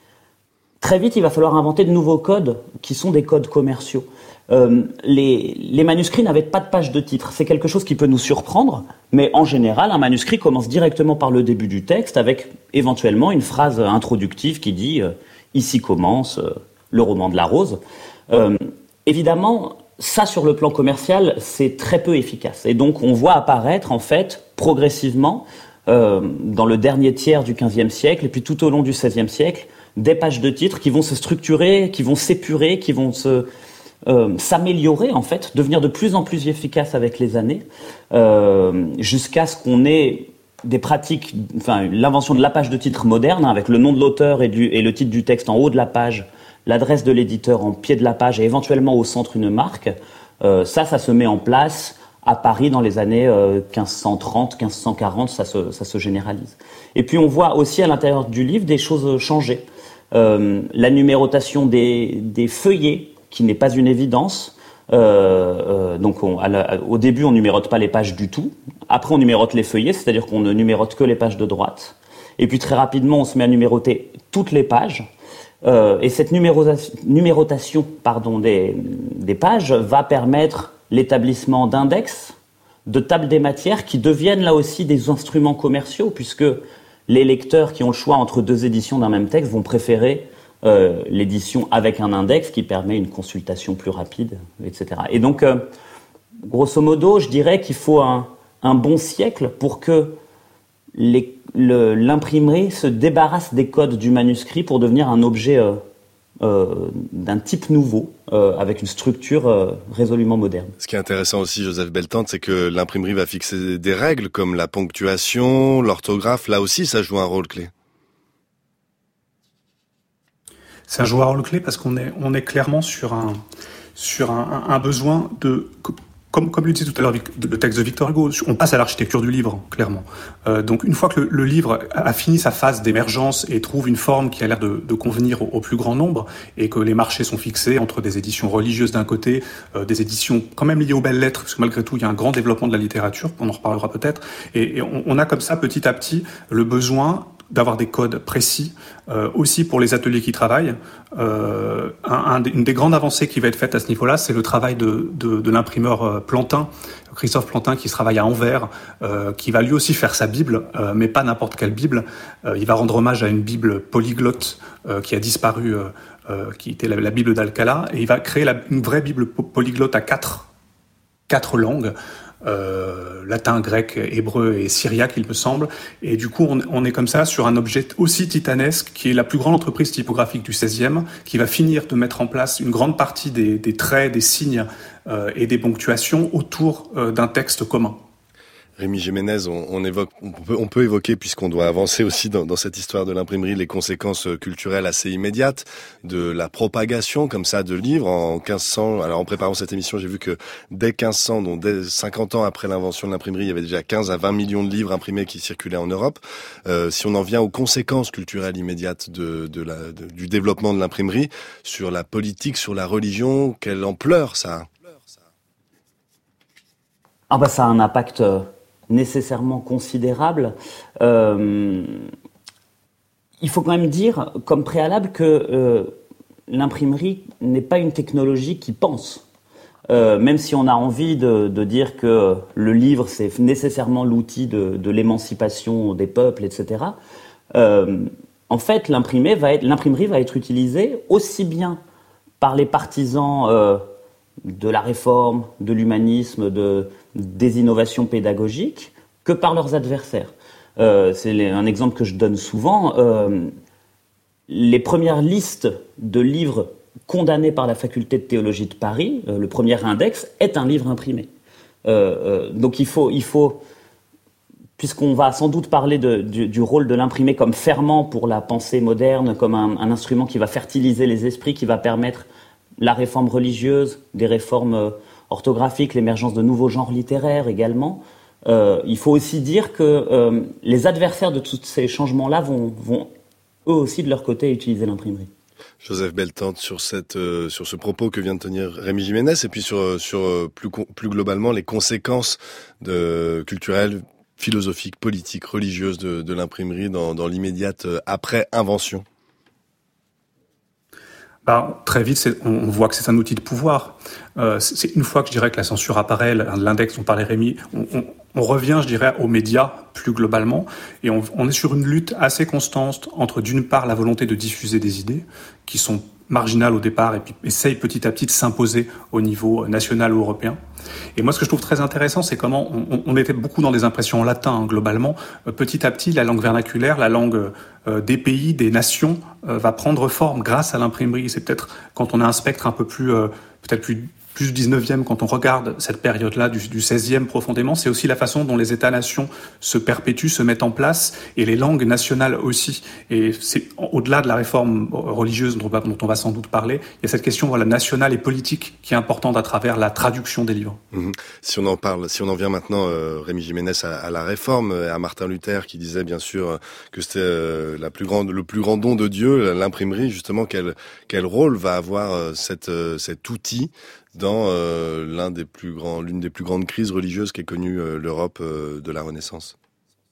très vite, il va falloir inventer de nouveaux codes qui sont des codes commerciaux. Euh, les, les manuscrits n'avaient pas de page de titre. C'est quelque chose qui peut nous surprendre, mais en général, un manuscrit commence directement par le début du texte, avec éventuellement une phrase introductive qui dit euh, « Ici commence euh, le roman de la rose euh, ». Évidemment, ça, sur le plan commercial, c'est très peu efficace. Et donc, on voit apparaître, en fait, progressivement, Euh, dans le dernier tiers du quinzième siècle et puis tout au long du seizième siècle, des pages de titres qui vont se structurer, qui vont s'épurer, qui vont se, euh, s'améliorer en fait, devenir de plus en plus efficaces avec les années, euh, jusqu'à ce qu'on ait des pratiques, enfin l'invention de la page de titre moderne, hein, avec le nom de l'auteur et, du, et le titre du texte en haut de la page, l'adresse de l'éditeur en pied de la page et éventuellement au centre une marque. Euh, ça, ça se met en place à Paris dans les années euh, quinze cent trente, quinze cent quarante, ça se, ça se généralise. Et puis on voit aussi à l'intérieur du livre des choses changer. Euh, la numérotation des, des feuillets, qui n'est pas une évidence. Euh, euh, donc on, à la, au début on numérote pas les pages du tout. Après on numérote les feuillets, c'est-à-dire qu'on ne numérote que les pages de droite. Et puis très rapidement, on se met à numéroter toutes les pages. Euh, et cette numérotation, numérotation pardon, des, des pages va permettre l'établissement d'index, de tables des matières qui deviennent là aussi des instruments commerciaux, puisque les lecteurs qui ont le choix entre deux éditions d'un même texte vont préférer euh, l'édition avec un index qui permet une consultation plus rapide, et cetera. Et donc, euh, grosso modo, je dirais qu'il faut un, un bon siècle pour que les, le, l'imprimerie se débarrasse des codes du manuscrit pour devenir un objet euh, euh, d'un type nouveau, euh, avec une structure euh, résolument moderne. Ce qui est intéressant aussi, Joseph Beltante, c'est que l'imprimerie va fixer des règles comme la ponctuation, l'orthographe. Là aussi, ça joue un rôle clé. Ça joue un rôle clé parce qu'on est, on est clairement sur un, sur un, un besoin de... Comme, comme le disait tout à l'heure le texte de Victor Hugo, on passe à l'architecture du livre, clairement. Euh, donc une fois que le, le livre a fini sa phase d'émergence et trouve une forme qui a l'air de, de convenir au, au plus grand nombre, et que les marchés sont fixés entre des éditions religieuses d'un côté, euh, des éditions quand même liées aux belles lettres, parce que malgré tout il y a un grand développement de la littérature, on en reparlera peut-être, et, et on, on a comme ça petit à petit le besoin d'avoir des codes précis, euh, aussi pour les ateliers qui travaillent. Euh, un, un, une des grandes avancées qui va être faite à ce niveau-là, c'est le travail de, de, de l'imprimeur Plantin, Christophe Plantin, qui travaille à Anvers, euh, qui va lui aussi faire sa Bible, euh, mais pas n'importe quelle Bible. Euh, il va rendre hommage à une Bible polyglotte euh, qui a disparu, euh, euh, qui était la, la Bible d'Alcala, et il va créer la, une vraie Bible polyglotte à quatre, quatre langues. Euh, latin, grec, hébreu et syriaque, il me semble. Et du coup, on, on est comme ça sur un objet aussi titanesque qui est la plus grande entreprise typographique du seizième, qui va finir de mettre en place une grande partie des, des traits, des signes euh, et des ponctuations autour euh, d'un texte commun. Rémi Jiménez, on, on évoque, on peut, on peut évoquer, puisqu'on doit avancer aussi dans, dans cette histoire de l'imprimerie, les conséquences culturelles assez immédiates de la propagation comme ça de livres en quinze cents. Alors en préparant cette émission, j'ai vu que dès quinze cents, donc dès cinquante ans après l'invention de l'imprimerie, il y avait déjà quinze à vingt millions de livres imprimés qui circulaient en Europe. Euh, si on en vient aux conséquences culturelles immédiates de, de la, de, du développement de l'imprimerie sur la politique, sur la religion, quelle ampleur ça a? Ah bah ça a un impact nécessairement considérable. Euh, il faut quand même dire, comme préalable, que euh, l'imprimerie n'est pas une technologie qui pense. Euh, même si on a envie de, de dire que le livre, c'est nécessairement l'outil de, de l'émancipation des peuples, et cetera. Euh, en fait, l'imprimerie va être, l'imprimerie va être utilisée aussi bien par les partisans euh, de la réforme, de l'humanisme, de, des innovations pédagogiques, que par leurs adversaires. Euh, c'est les, un exemple que je donne souvent. Euh, les premières listes de livres condamnés par la faculté de théologie de Paris, euh, le premier index, est un livre imprimé. Euh, euh, donc il faut, il faut, puisqu'on va sans doute parler de, du, du rôle de l'imprimé comme ferment pour la pensée moderne, comme un, un instrument qui va fertiliser les esprits, qui va permettre la réforme religieuse, des réformes orthographiques, l'émergence de nouveaux genres littéraires également. Euh, il faut aussi dire que euh, les adversaires de tous ces changements-là vont, vont eux aussi de leur côté utiliser l'imprimerie. Joseph Beltante, sur cette, euh, sur ce propos que vient de tenir Rémi Jiménez, et puis sur, sur plus, plus globalement les conséquences de, culturelles, philosophiques, politiques, religieuses de, de l'imprimerie dans, dans l'immédiate après-invention. Bah, très vite, c'est, on voit que c'est un outil de pouvoir. Euh, c'est une fois que je dirais que la censure apparaît, l'index dont parlait Rémi, on, on, on revient, je dirais, aux médias plus globalement, et on, on est sur une lutte assez constante entre, d'une part, la volonté de diffuser des idées qui sont marginales au départ et puis essayent petit à petit de s'imposer au niveau national ou européen. Et moi, ce que je trouve très intéressant, c'est comment on, on était beaucoup dans des impressions en latin, hein, globalement. Euh, petit à petit, la langue vernaculaire, la langue euh, des pays, des nations, euh, va prendre forme grâce à l'imprimerie. C'est peut-être quand on a un spectre un peu plus, euh, peut-être plus plus du dix-neuvième, quand on regarde cette période-là du, du seizième profondément, c'est aussi la façon dont les États-nations se perpétuent, se mettent en place, et les langues nationales aussi. Et c'est au-delà de la réforme religieuse dont on va, dont on va sans doute parler, il y a cette question, voilà, nationale et politique qui est importante à travers la traduction des livres. Mmh. Si on en parle, si on en vient maintenant, euh, Rémi Jiménez, à, à la réforme, à Martin Luther qui disait bien sûr que c'était euh, la plus grande, le plus grand don de Dieu, l'imprimerie, justement, quel, quel rôle va avoir euh, cette, euh, cet outil dans euh, l'un des plus grands, l'une des plus grandes crises religieuses qu'ait connue euh, l'Europe euh, de la Renaissance.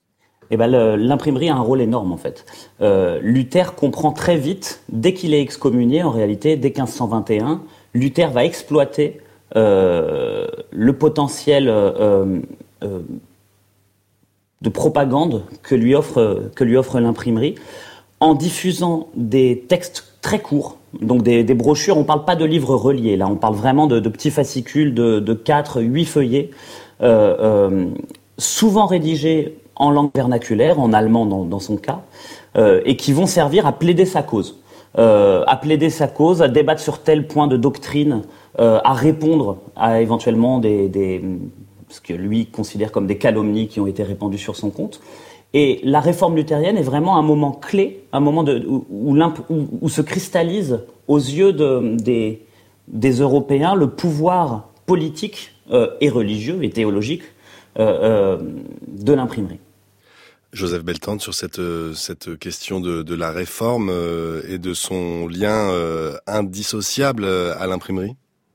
eh ben le, l'imprimerie a un rôle énorme en fait. Euh, Luther comprend très vite, dès qu'il est excommunié, en réalité, dès quinze cent vingt et un, Luther va exploiter euh, le potentiel euh, euh, de propagande que lui offre, que lui offre l'imprimerie, en diffusant des textes très courts, donc des, des brochures. On ne parle pas de livres reliés, là, on parle vraiment de, de petits fascicules de, de quatre, huit feuillets, euh, euh, souvent rédigés en langue vernaculaire, en allemand dans, dans son cas, euh, et qui vont servir à plaider sa cause. Euh, à plaider sa cause, à débattre sur tel point de doctrine, euh, à répondre à éventuellement des, des, ce que lui considère comme des calomnies qui ont été répandues sur son compte. Et la réforme luthérienne est vraiment un moment clé, un moment de, où, où, où, où se cristallise aux yeux de, des, des Européens le pouvoir politique euh, et religieux et théologique euh, euh, de l'imprimerie. Joseph Beltante, sur cette, cette question de, de la réforme euh, et de son lien euh, indissociable à l'imprimerie.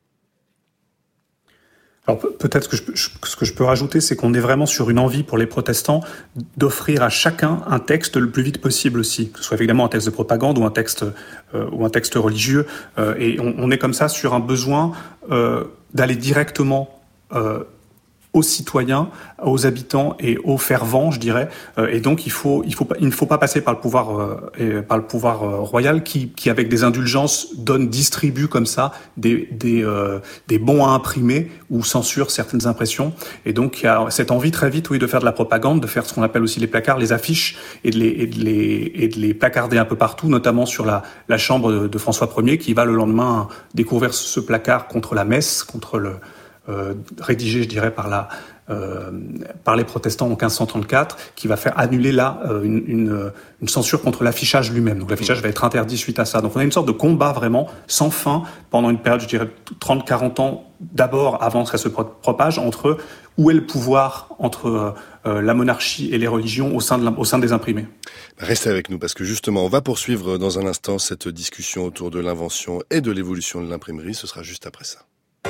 Alors peut-être que je, ce que je peux rajouter, c'est qu'on est vraiment sur une envie pour les protestants d'offrir à chacun un texte le plus vite possible aussi, que ce soit évidemment un texte de propagande ou un texte euh, ou un texte religieux. Euh, et on, on est comme ça sur un besoin euh, d'aller directement euh, aux citoyens, aux habitants et aux fervents, je dirais. Euh, et donc il faut, il faut, il ne faut pas passer par le pouvoir, euh, et par le pouvoir euh, royal qui, qui avec des indulgences donne, distribue comme ça des, des, euh, des bons à imprimer ou censure certaines impressions. Et donc il y a cette envie très vite, oui, de faire de la propagande, de faire ce qu'on appelle aussi les placards, les affiches, et de les, et de les, et de les placarder un peu partout, notamment sur la, la chambre de, de François Ier, qui va le lendemain découvrir ce placard contre la messe, contre le Euh, rédigé, je dirais, par la euh, par les protestants en quinze cent trente-quatre, qui va faire annuler là euh, une, une, une censure contre l'affichage lui-même. Donc l'affichage va être interdit suite à ça. Donc on a une sorte de combat vraiment sans fin pendant une période, je dirais, trente à quarante ans, d'abord avant que ça se propage, entre où est le pouvoir entre euh, la monarchie et les religions au sein, de au sein des imprimés. Restez avec nous parce que justement on va poursuivre dans un instant cette discussion autour de l'invention et de l'évolution de l'imprimerie. Ce sera juste après ça.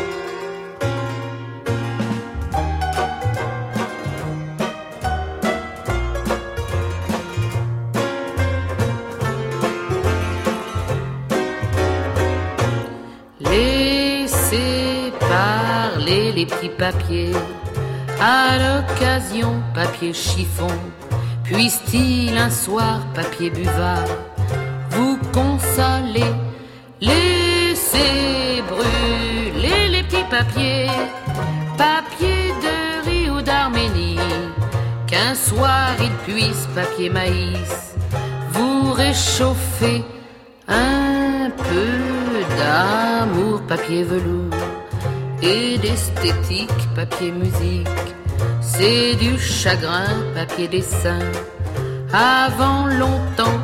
Laissez parler les petits papiers, à l'occasion papier chiffon, puisse-t-il un soir papier buvard vous consoler. Laissez brûler les petits papiers, papier de riz ou d'Arménie, qu'un soir il puisse papier maïs vous réchauffer un peu d'amour, papier velours, et d'esthétique, papier musique. C'est du chagrin, papier dessin. Avant longtemps,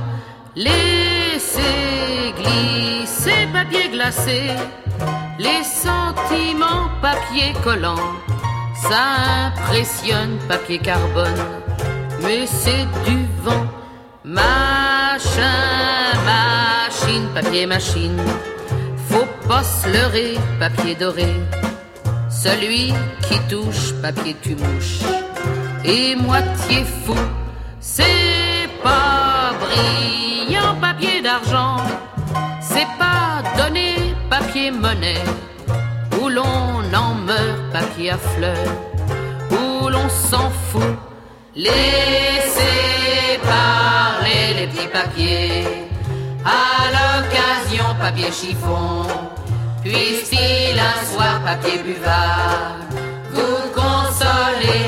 laissez glisser, papier glacé, les sentiments, papier collant. Ça impressionne, papier carbone, mais c'est du vent. Machin, machine, papier machine. Faut pas se leurrer, papier doré. Celui qui touche, papier tu mouches. Et moitié fou, c'est pas brillant, papier d'argent. C'est pas donné, papier monnaie. Où l'on en meurt, papier à fleurs. Où l'on s'en fout. Laissez parler les petits papiers. À l'occasion, papier chiffon, puisse-t-il un soir, papier buvard, vous consoler.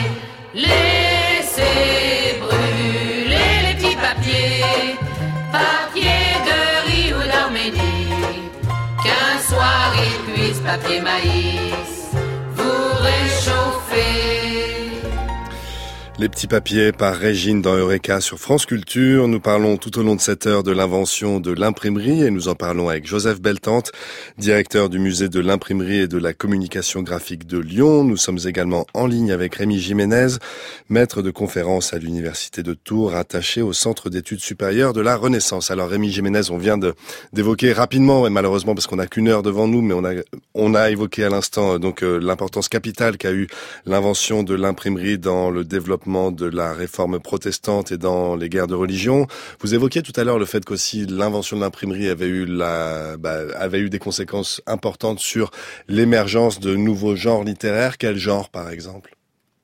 Laissez brûler les petits papiers, papier de riz ou d'Arménie, qu'un soir il puisse, papier maïs, vous réchauffer. Les petits papiers par Régine dans Eureka sur France Culture. Nous parlons tout au long de cette heure de l'invention de l'imprimerie et nous en parlons avec Joseph Beltante, directeur du musée de l'imprimerie et de la communication graphique de Lyon. Nous sommes également en ligne avec Rémi Jiménez, maître de conférence à l'université de Tours, attaché au Centre d'études supérieures de la Renaissance. Alors Rémi Jiménez, on vient de, d'évoquer rapidement, et malheureusement parce qu'on n'a qu'une heure devant nous, mais on a, on a évoqué à l'instant donc euh, l'importance capitale qu'a eu l'invention de l'imprimerie dans le développement développement de la réforme protestante et dans les guerres de religion. Vous évoquiez tout à l'heure le fait qu'aussi l'invention de l'imprimerie avait eu la, bah, avait eu des conséquences importantes sur l'émergence de nouveaux genres littéraires. Quel genre, par exemple?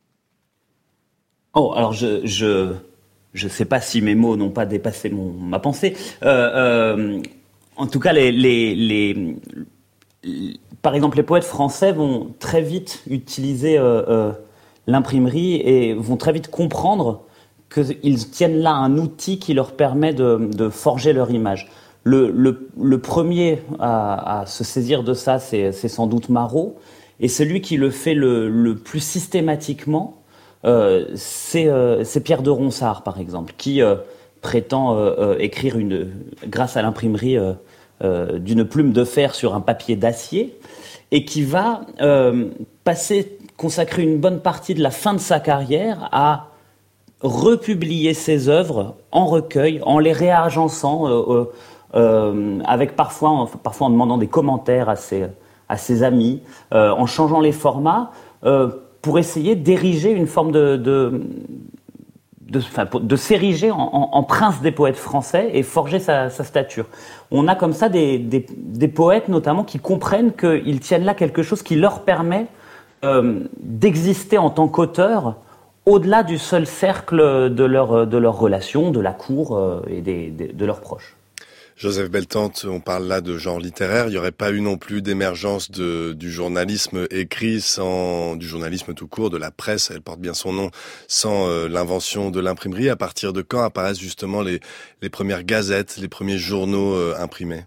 Oh, alors je, je, je sais pas si mes mots n'ont pas dépassé mon, ma pensée. Euh, euh, en tout cas, les, les, les, les, par exemple, les poètes français vont très vite utiliser euh, euh, l'imprimerie et vont très vite comprendre qu'ils tiennent là un outil qui leur permet de, de forger leur image. Le, le, le premier à, à se saisir de ça, c'est, c'est sans doute Marot, et celui qui le fait le, le plus systématiquement, euh, c'est, euh, c'est Pierre de Ronsard, par exemple, qui euh, prétend euh, euh, écrire une, grâce à l'imprimerie euh, euh, d'une plume de fer sur un papier d'acier, et qui va euh, passer, consacrer une bonne partie de la fin de sa carrière à republier ses œuvres en recueil, en les réagençant, euh, euh, euh, avec parfois, enfin, parfois en demandant des commentaires à ses, à ses amis, euh, en changeant les formats, euh, pour essayer d'ériger une forme de, de, de, enfin, de s'ériger en, en, en prince des poètes français et forger sa, sa stature. On a comme ça des, des, des poètes notamment qui comprennent qu'ils tiennent là quelque chose qui leur permet euh, d'exister en tant qu'auteurs au-delà du seul cercle de leur, de leurs relations, de la cour euh, et des, des, de leurs proches. Joseph Beltante, on parle là de genre littéraire. Il n'y aurait pas eu non plus d'émergence de, du journalisme écrit sans, du journalisme tout court, de la presse, elle porte bien son nom, sans euh, l'invention de l'imprimerie. À partir de quand apparaissent justement les, les premières gazettes, les premiers journaux euh, imprimés?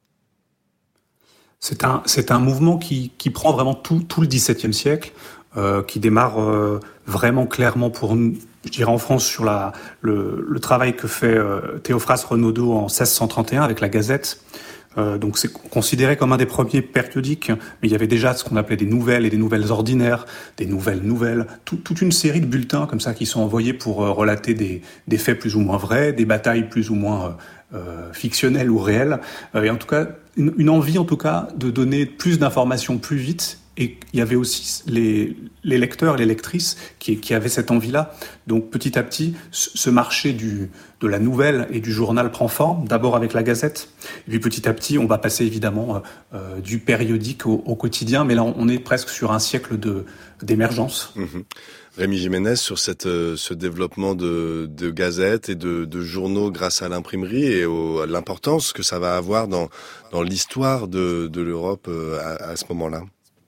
C'est un, c'est un mouvement qui, qui prend vraiment tout, tout le dix-septième siècle. Euh, qui démarre euh, vraiment clairement pour nous, je dirais en France, sur la, le, le travail que fait euh, Théophraste Renaudot en seize cent trente et un avec la Gazette. Euh, donc c'est considéré comme un des premiers périodiques, mais il y avait déjà ce qu'on appelait des nouvelles et des nouvelles ordinaires, des nouvelles nouvelles, tout, toute une série de bulletins comme ça qui sont envoyés pour euh, relater des, des faits plus ou moins vrais, des batailles plus ou moins euh, euh, fictionnelles ou réelles, euh, et en tout cas une, une envie en tout cas de donner plus d'informations plus vite. Et il y avait aussi les, les lecteurs et les lectrices qui, qui avaient cette envie-là. Donc petit à petit, ce marché du, de la nouvelle et du journal prend forme, d'abord avec la Gazette. Et puis petit à petit, on va passer évidemment euh, du périodique au, au quotidien. Mais là, on est presque sur un siècle de, d'émergence. Mmh. Rémi Jiménez, sur cette, euh, ce développement de, de gazettes et de, de journaux grâce à l'imprimerie et au, à l'importance que ça va avoir dans, dans l'histoire de, de l'Europe euh, à, à ce moment-là.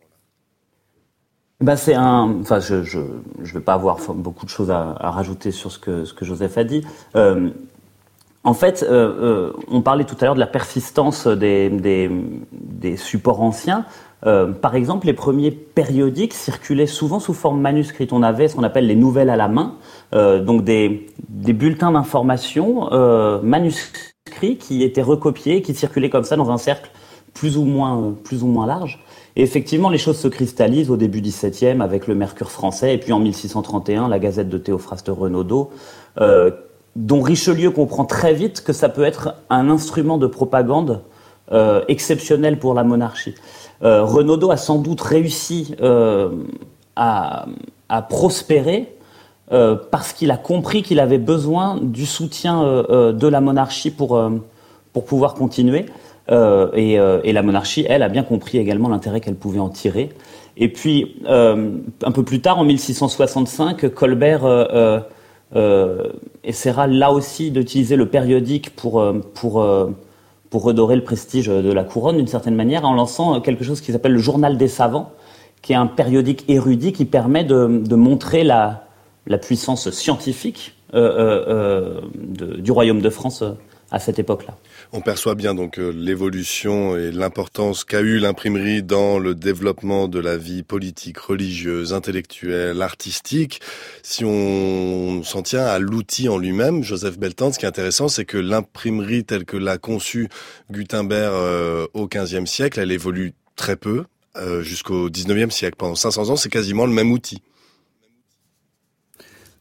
Ben c'est un, enfin je je je vais pas avoir beaucoup de choses à, à rajouter sur ce que ce que Joseph a dit. Euh, en fait, euh, euh, on parlait tout à l'heure de la persistance des des, des supports anciens. Euh, par exemple, les premiers périodiques circulaient souvent sous forme manuscrite. On avait ce qu'on appelle les nouvelles à la main, euh, donc des des bulletins d'information euh, manuscrits qui étaient recopiés, qui circulaient comme ça dans un cercle plus ou moins plus ou moins large. Et effectivement, les choses se cristallisent au début dix-septième avec le Mercure français, et puis en mille six cent trente et un, la Gazette de Théophraste Renaudot, euh, dont Richelieu comprend très vite que ça peut être un instrument de propagande euh, exceptionnel pour la monarchie. Euh, Renaudot a sans doute réussi euh, à, à prospérer euh, parce qu'il a compris qu'il avait besoin du soutien euh, euh, de la monarchie pour, euh, pour pouvoir continuer. Euh, et, euh, et la monarchie, elle, a bien compris également l'intérêt qu'elle pouvait en tirer. Et puis, euh, un peu plus tard, en mille six cent soixante-cinq, Colbert euh, euh, essaiera là aussi d'utiliser le périodique pour, pour, pour redorer le prestige de la couronne, d'une certaine manière, en lançant quelque chose qui s'appelle le Journal des savants, qui est un périodique érudit qui permet de, de montrer la, la puissance scientifique euh, euh, de, du royaume de France à cette époque-là. On perçoit bien donc euh, l'évolution et l'importance qu'a eu l'imprimerie dans le développement de la vie politique, religieuse, intellectuelle, artistique. Si on s'en tient à l'outil en lui-même, Joseph Beltante, ce qui est intéressant, c'est que l'imprimerie telle que l'a conçue Gutenberg euh, au quinzième siècle, elle évolue très peu euh, jusqu'au dix-neuvième siècle. Pendant cinq cents ans, c'est quasiment le même outil.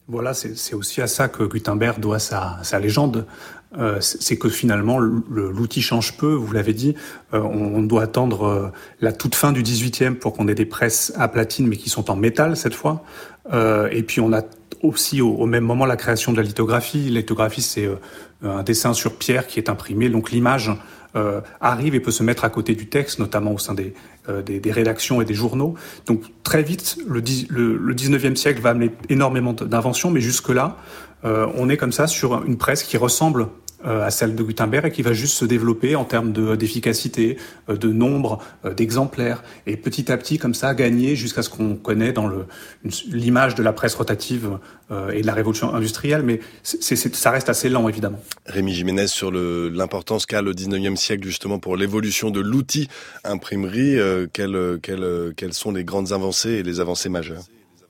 Voilà, c'est, c'est aussi à ça que Gutenberg doit sa, sa légende. Euh, c'est, c'est que finalement, le, l'outil change peu, vous l'avez dit. Euh, on, on doit attendre euh, la toute fin du dix-huitième pour qu'on ait des presses à platine, mais qui sont en métal cette fois. Euh, et puis on a aussi au, au même moment la création de la lithographie. La lithographie, c'est euh, un dessin sur pierre qui est imprimé, donc l'image euh, arrive et peut se mettre à côté du texte, notamment au sein des, euh, des, des rédactions et des journaux. Donc très vite, le, le, le dix-neuvième siècle va amener énormément d'inventions, mais jusque-là, euh, on est comme ça sur une presse qui ressemble euh, à celle de Gutenberg et qui va juste se développer en termes de, d'efficacité, euh, de nombre, euh, d'exemplaires, et petit à petit, comme ça, gagner jusqu'à ce qu'on connaît dans le, une, l'image de la presse rotative euh, et de la révolution industrielle, mais c'est, c'est, ça reste assez lent, évidemment. Rémi Giménez, sur le, l'importance qu'a le dix-neuvième siècle justement pour l'évolution de l'outil imprimerie, euh, quelles, quelles, quelles sont les grandes avancées et les avancées majeures?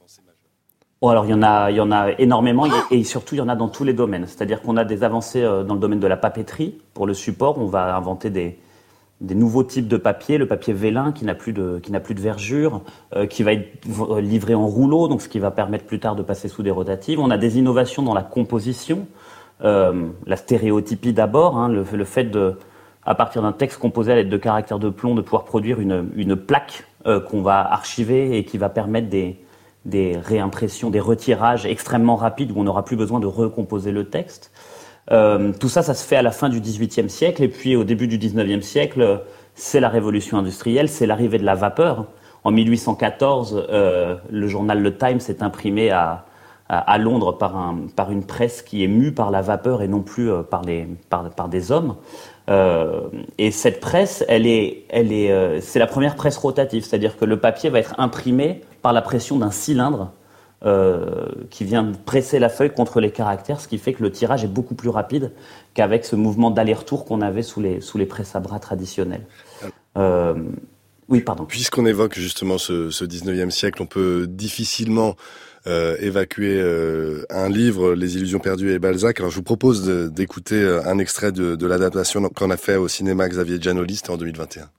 Bon, alors il y en a, il y en a énormément et surtout il y en a dans tous les domaines. C'est-à-dire qu'on a des avancées dans le domaine de la papeterie pour le support. On va inventer des, des nouveaux types de papier, le papier vélin qui n'a plus de, qui n'a plus de vergure, euh, qui va être livré en rouleau, donc ce qui va permettre plus tard de passer sous des rotatives. On a des innovations dans la composition, euh, la stéréotypie d'abord, hein, le, le fait de, à partir d'un texte composé à l'aide de caractères de plomb, de pouvoir produire une, une plaque euh, qu'on va archiver et qui va permettre des des réimpressions, des retirages extrêmement rapides où on n'aura plus besoin de recomposer le texte. Euh, tout ça, ça se fait à la fin du dix-huitième siècle et puis au début du dix-neuvième siècle, c'est la révolution industrielle, c'est l'arrivée de la vapeur. En mille huit cent quatorze, euh, le journal Le Times est imprimé à, à, à Londres par, un, par une presse qui est mue par la vapeur et non plus euh, par, les, par, par des hommes. Euh, et cette presse, elle est, elle est, euh, c'est la première presse rotative, c'est-à-dire que le papier va être imprimé par la pression d'un cylindre euh, qui vient presser la feuille contre les caractères, ce qui fait que le tirage est beaucoup plus rapide qu'avec ce mouvement d'aller-retour qu'on avait sous les, sous les presses à bras traditionnelles. Euh, oui, pardon. Puisqu'on évoque justement ce, ce dix-neuvième siècle, on peut difficilement euh, évacuer euh, un livre, Les Illusions perdues et Balzac. Alors je vous propose de, d'écouter un extrait de, de l'adaptation qu'on a fait au cinéma Xavier Giannoli, c'était en deux mille vingt et un.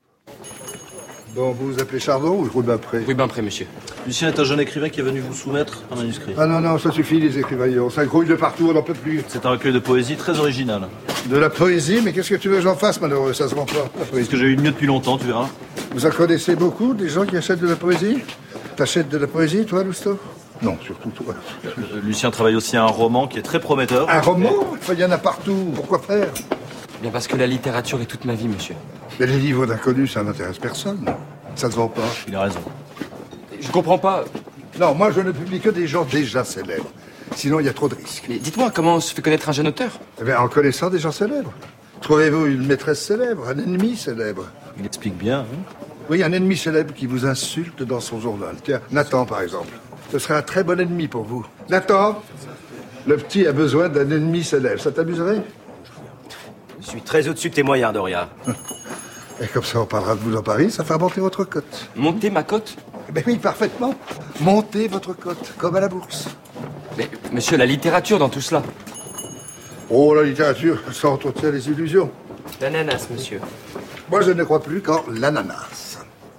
Bon, vous vous appelez Chardon ou Rubempré? Rubempré, monsieur. Lucien est un jeune écrivain qui est venu vous soumettre un manuscrit. Ah non, non, ça suffit, les écrivaillons. Ça grouille de partout, on n'en peut plus. C'est un recueil de poésie très original. De la poésie? Mais qu'est-ce que tu veux que j'en fasse, malheureux? Ça se vend pas. C'est ce que j'ai eu de mieux depuis longtemps, tu verras. Vous en connaissez beaucoup, des gens qui achètent de la poésie? T'achètes de la poésie, toi, Lousteau? Non, surtout toi. Euh, Lucien travaille aussi à un roman qui est très prometteur. Un roman? Il y en a partout. Pourquoi faire? Bien parce que la littérature est toute ma vie, monsieur. Mais les livres d'inconnus, ça n'intéresse personne. Ça se vend pas. Il a raison. Je comprends pas. Non, moi je ne publie que des gens déjà célèbres. Sinon, il y a trop de risques. Mais dites-moi, comment se fait connaître un jeune auteur? Eh bien, en connaissant des gens célèbres. Trouvez-vous une maîtresse célèbre, un ennemi célèbre? Il explique bien, hein? Oui, un ennemi célèbre qui vous insulte dans son journal. Tiens, Nathan, par exemple. Ce serait un très bon ennemi pour vous. Nathan, le petit a besoin d'un ennemi célèbre. Ça t'amuserait? Je suis très au-dessus de tes moyens, Doria. Et comme ça, on parlera de vous dans Paris, ça fera monter votre cote. Monter ma cote? Ben oui, parfaitement. Montez votre cote, comme à la bourse. Mais, monsieur, la littérature dans tout cela? Oh, la littérature, ça entretient les illusions. L'ananas, monsieur. Moi, je ne crois plus qu'en l'ananas.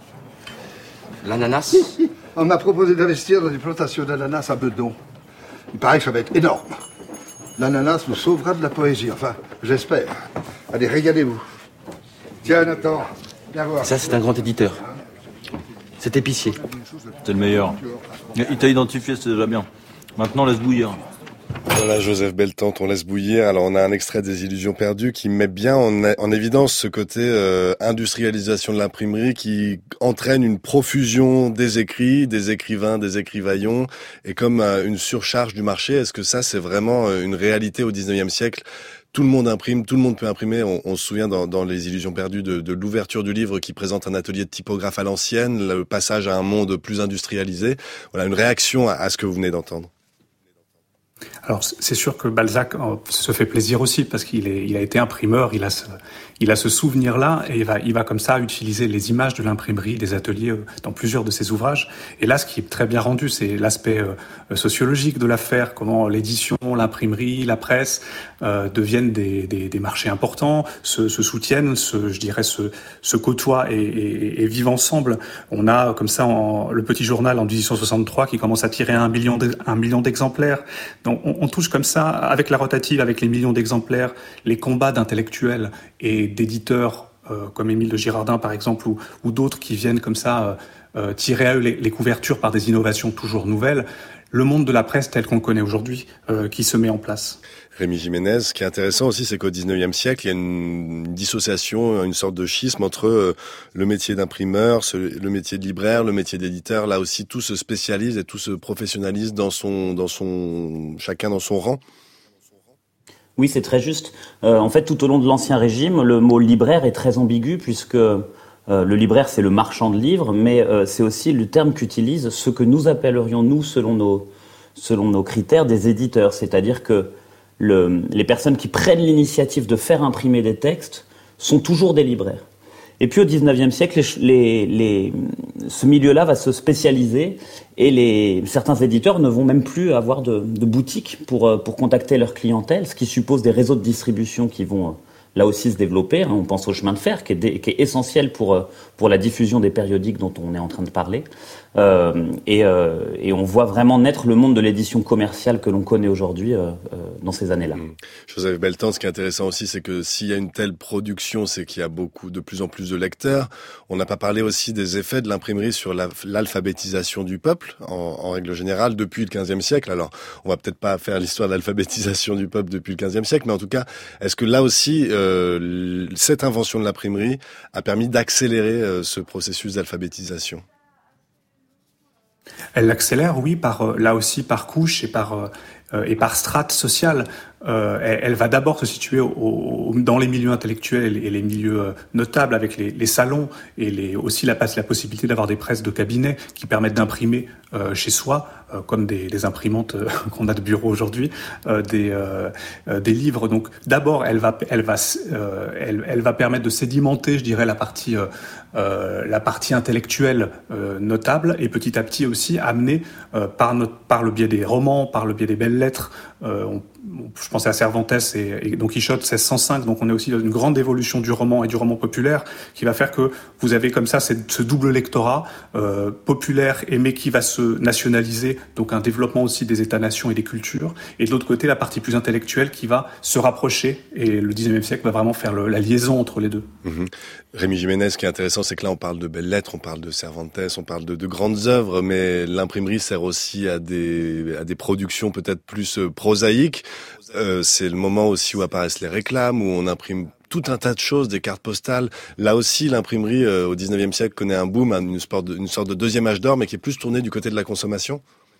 L'ananas? On m'a proposé d'investir dans des plantations d'ananas à Bedon. Il paraît que ça va être énorme. L'ananas nous sauvera de la poésie, enfin, j'espère. Allez, régalez-vous. Tiens, Nathan, viens voir. Ça, c'est un grand éditeur. C'est épicier. C'est le meilleur. Il t'a identifié, c'est déjà bien. Maintenant, laisse bouillir. Voilà, Joseph Beltante, on laisse bouillir. Alors, on a un extrait des Illusions perdues qui met bien en, en évidence ce côté euh, industrialisation de l'imprimerie qui entraîne une profusion des écrits, des écrivains, des écrivaillons, et comme euh, une surcharge du marché. Est-ce que ça, c'est vraiment euh, une réalité au dix-neuvième siècle? Tout le monde imprime, tout le monde peut imprimer. On, on se souvient dans, dans Les Illusions perdues de, de l'ouverture du livre qui présente un atelier de typographe à l'ancienne, le passage à un monde plus industrialisé. Voilà, une réaction à, à ce que vous venez d'entendre. Alors c'est sûr que Balzac se fait plaisir aussi parce qu'il est, il a été imprimeur, il a ce, il a ce souvenir-là et il va, il va comme ça utiliser les images de l'imprimerie, des ateliers dans plusieurs de ses ouvrages. Et là, ce qui est très bien rendu, c'est l'aspect euh, sociologique de l'affaire, comment l'édition, l'imprimerie, la presse euh, deviennent des, des, des marchés importants, se, se soutiennent, se, je dirais, se, se côtoient et, et, et vivent ensemble. On a comme ça en, le Petit Journal en dix-huit cent soixante-trois qui commence à tirer un million, de, un million d'exemplaires. Donc on, on touche comme ça, avec la rotative, avec les millions d'exemplaires, les combats d'intellectuels et d'éditeurs euh, comme Émile de Girardin par exemple, ou, ou d'autres qui viennent comme ça euh, euh, tirer à eux les, les couvertures par des innovations toujours nouvelles. Le monde de la presse tel qu'on le connaît aujourd'hui euh, qui se met en place. Rémi Giménez, ce qui est intéressant aussi, c'est qu'au dix-neuvième siècle, il y a une, une dissociation, une sorte de schisme entre euh, le métier d'imprimeur, ce, le métier de libraire, le métier d'éditeur. Là aussi, tout se spécialise et tout se professionnalise dans son, dans son, chacun dans son rang. Oui, c'est très juste. Euh, en fait, tout au long de l'Ancien Régime, le mot libraire est très ambigu puisque euh, le libraire, c'est le marchand de livres, mais euh, c'est aussi le terme qu'utilisent ce que nous appellerions, nous, selon nos, selon nos critères, des éditeurs. C'est-à-dire que le, les personnes qui prennent l'initiative de faire imprimer des textes sont toujours des libraires. Et puis au dix-neuvième siècle, les, les, les, ce milieu-là va se spécialiser et les, certains éditeurs ne vont même plus avoir de, de boutique pour, pour contacter leur clientèle, ce qui suppose des réseaux de distribution qui vont là aussi se développer. On pense au chemin de fer qui est, dé, qui est essentiel pour, pour la diffusion des périodiques dont on est en train de parler. Euh, et, euh, et on voit vraiment naître le monde de l'édition commerciale que l'on connaît aujourd'hui euh, euh, dans ces années-là. Mmh. Joseph Beltan, ce qui est intéressant aussi, c'est que s'il y a une telle production, c'est qu'il y a beaucoup, de plus en plus de lecteurs. On n'a pas parlé aussi des effets de l'imprimerie sur la, l'alphabétisation du peuple, en, en règle générale, depuis le quinzième siècle. Alors, on va peut-être pas faire l'histoire de l'alphabétisation du peuple depuis le quinzième siècle, mais en tout cas, est-ce que là aussi, euh, cette invention de l'imprimerie a permis d'accélérer euh, ce processus d'alphabétisation ? Elle l'accélère, oui, par là aussi par couche et par euh, et par strate sociale. Euh, elle, elle va d'abord se situer au, au, dans les milieux intellectuels et les, et les milieux euh, notables, avec les, les salons et les, aussi la, la possibilité d'avoir des presses de cabinet qui permettent d'imprimer euh, chez soi, euh, comme des, des imprimantes euh, qu'on a de bureau aujourd'hui, euh, des, euh, euh, des livres. Donc d'abord, elle va, elle va, euh, elle, elle va permettre de sédimenter, je dirais, la partie, euh, euh, la partie intellectuelle euh, notable, et petit à petit aussi amener euh, par, notre, par le biais des romans, par le biais des belles lettres. Euh, on, je pensais à Cervantes et, et Don Quichotte seize cent cinq, donc on est aussi dans une grande évolution du roman et du roman populaire qui va faire que vous avez comme ça cette, ce double lectorat euh, populaire et mais qui va se nationaliser, donc un développement aussi des États-nations et des cultures, et de l'autre côté la partie plus intellectuelle qui va se rapprocher, et le dix-neuvième siècle va vraiment faire le, la liaison entre les deux. Mmh. Rémi Giménez, ce qui est intéressant, c'est que là on parle de belles lettres, on parle de Cervantes, on parle de, de grandes œuvres, mais l'imprimerie sert aussi à des, à des productions peut-être plus prosaïques. Euh, c'est le moment aussi où apparaissent les réclames, où on imprime tout un tas de choses, des cartes postales. Là aussi, l'imprimerie euh, au dix-neuvième siècle connaît un boom, une, sorte de, une sorte de deuxième âge d'or, mais qui est plus tourné du côté de la consommation.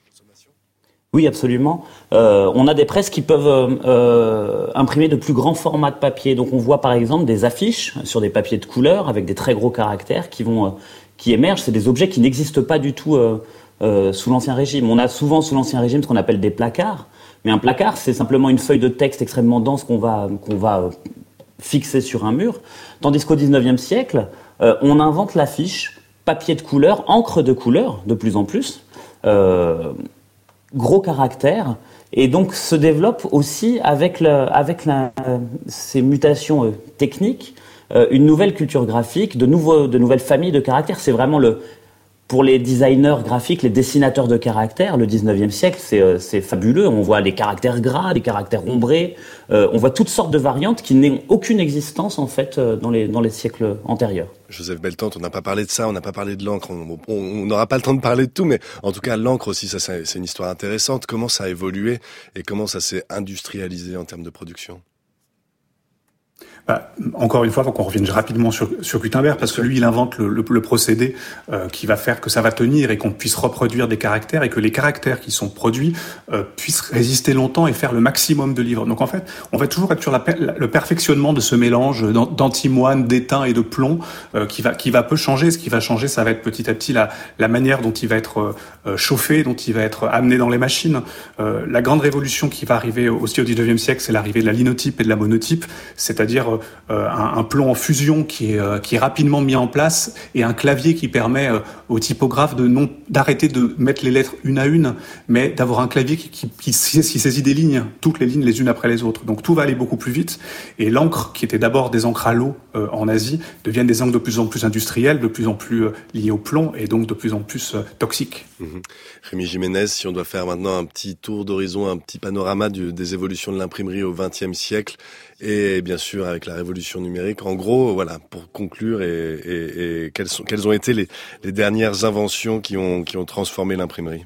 Oui, absolument. Euh, on a des presses qui peuvent euh, imprimer de plus grands formats de papier. Donc on voit par exemple des affiches sur des papiers de couleur avec des très gros caractères qui vont, euh, qui émergent. C'est des objets qui n'existent pas du tout euh, euh, sous l'Ancien Régime. On a souvent sous l'Ancien Régime ce qu'on appelle des placards. Mais un placard, c'est simplement une feuille de texte extrêmement dense qu'on va, qu'on va fixer sur un mur. Tandis qu'au dix-neuvième siècle, euh, on invente l'affiche, papier de couleur, encre de couleur, de plus en plus, euh, gros caractères, et donc se développe aussi avec, le, avec la, ces mutations euh, techniques, euh, une nouvelle culture graphique, de, nouveaux, de nouvelles familles de caractères. C'est vraiment le... Pour les designers graphiques, les dessinateurs de caractères, le dix-neuvième siècle, c'est, euh, c'est fabuleux. On voit des caractères gras, des caractères ombrés. Euh, on voit toutes sortes de variantes qui n'ont aucune existence, en fait, euh, dans les, dans les siècles antérieurs. Joseph Beltan, on n'a pas parlé de ça, on n'a pas parlé de l'encre. On n'aura pas le temps de parler de tout, mais en tout cas, l'encre aussi, ça, c'est, c'est une histoire intéressante. Comment ça a évolué et comment ça s'est industrialisé en termes de production ? Bah, encore une fois, il faut qu'on revienne rapidement sur, sur Gutenberg, parce que lui, il invente le, le, le procédé euh, qui va faire que ça va tenir et qu'on puisse reproduire des caractères, et que les caractères qui sont produits euh, puissent résister longtemps et faire le maximum de livres. Donc en fait, on va toujours être sur la, la, le perfectionnement de ce mélange d'antimoine, d'étain et de plomb euh, qui va qui va peu changer. Ce qui va changer, ça va être petit à petit la, la manière dont il va être euh, chauffé, dont il va être amené dans les machines. Euh, la grande révolution qui va arriver aussi au dix-neuvième siècle, c'est l'arrivée de la linotype et de la monotype, c'est-à-dire Euh, un, un plomb en fusion qui est, euh, qui est rapidement mis en place, et un clavier qui permet euh, au typographe de non d'arrêter de mettre les lettres une à une, mais d'avoir un clavier qui, qui, qui, qui saisit des lignes, toutes les lignes les unes après les autres. Donc tout va aller beaucoup plus vite, et l'encre, qui était d'abord des encres à l'eau euh, en Asie, deviennent des encres de plus en plus industrielles, de plus en plus euh, liées au plomb, et donc de plus en plus euh, toxiques. Mmh. Rémi Giménez, si on doit faire maintenant un petit tour d'horizon, un petit panorama du, des évolutions de l'imprimerie au vingtième siècle, et bien sûr avec la révolution numérique. En gros, voilà, pour conclure, et, et, et quelles, sont, quelles ont été les, les dernières inventions qui ont, qui ont transformé l'imprimerie?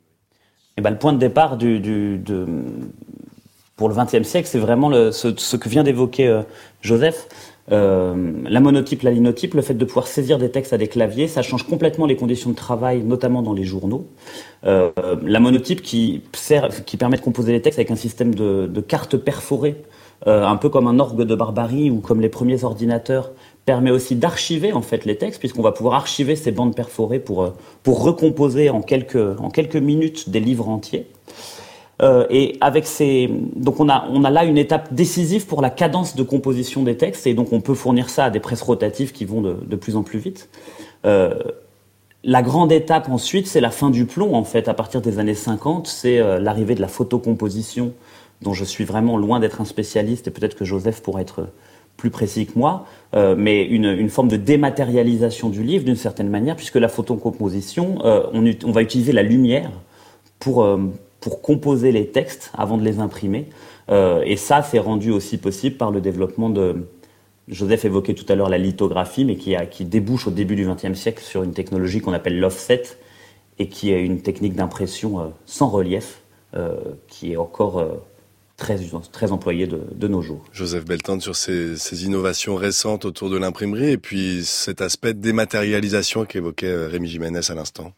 Et ben, le point de départ du, du, de, pour le vingtième siècle, c'est vraiment le, ce, ce que vient d'évoquer euh, Joseph. Euh, la monotype, la linotype, le fait de pouvoir saisir des textes à des claviers, ça change complètement les conditions de travail, notamment dans les journaux. Euh, la monotype qui, sert, qui permet de composer les textes avec un système de, de cartes perforées, Euh, un peu comme un orgue de barbarie ou comme les premiers ordinateurs, permet aussi d'archiver en fait les textes, puisqu'on va pouvoir archiver ces bandes perforées pour, euh, pour recomposer en quelques, en quelques minutes des livres entiers. Euh, et avec ces, donc on a, on a là une étape décisive pour la cadence de composition des textes, et donc on peut fournir ça à des presses rotatives qui vont de, de plus en plus vite. Euh, La grande étape ensuite, c'est la fin du plomb en fait. À partir des années cinquante, c'est euh, l'arrivée de la photocomposition, dont je suis vraiment loin d'être un spécialiste, et peut-être que Joseph pourra être plus précis que moi, euh, mais une, une forme de dématérialisation du livre d'une certaine manière, puisque la photocomposition, euh, on, on va utiliser la lumière pour, euh, pour composer les textes avant de les imprimer, euh, et ça c'est rendu aussi possible par le développement de... Joseph évoquait tout à l'heure la lithographie, mais qui, a, qui débouche au début du vingtième siècle sur une technologie qu'on appelle l'offset, et qui est une technique d'impression euh, sans relief, euh, qui est encore... Euh, Très, très employé de, de nos jours. Joseph Beltende, sur ces, ces innovations récentes autour de l'imprimerie, et puis cet aspect de dématérialisation qu'évoquait Rémi Giménez à l'instant.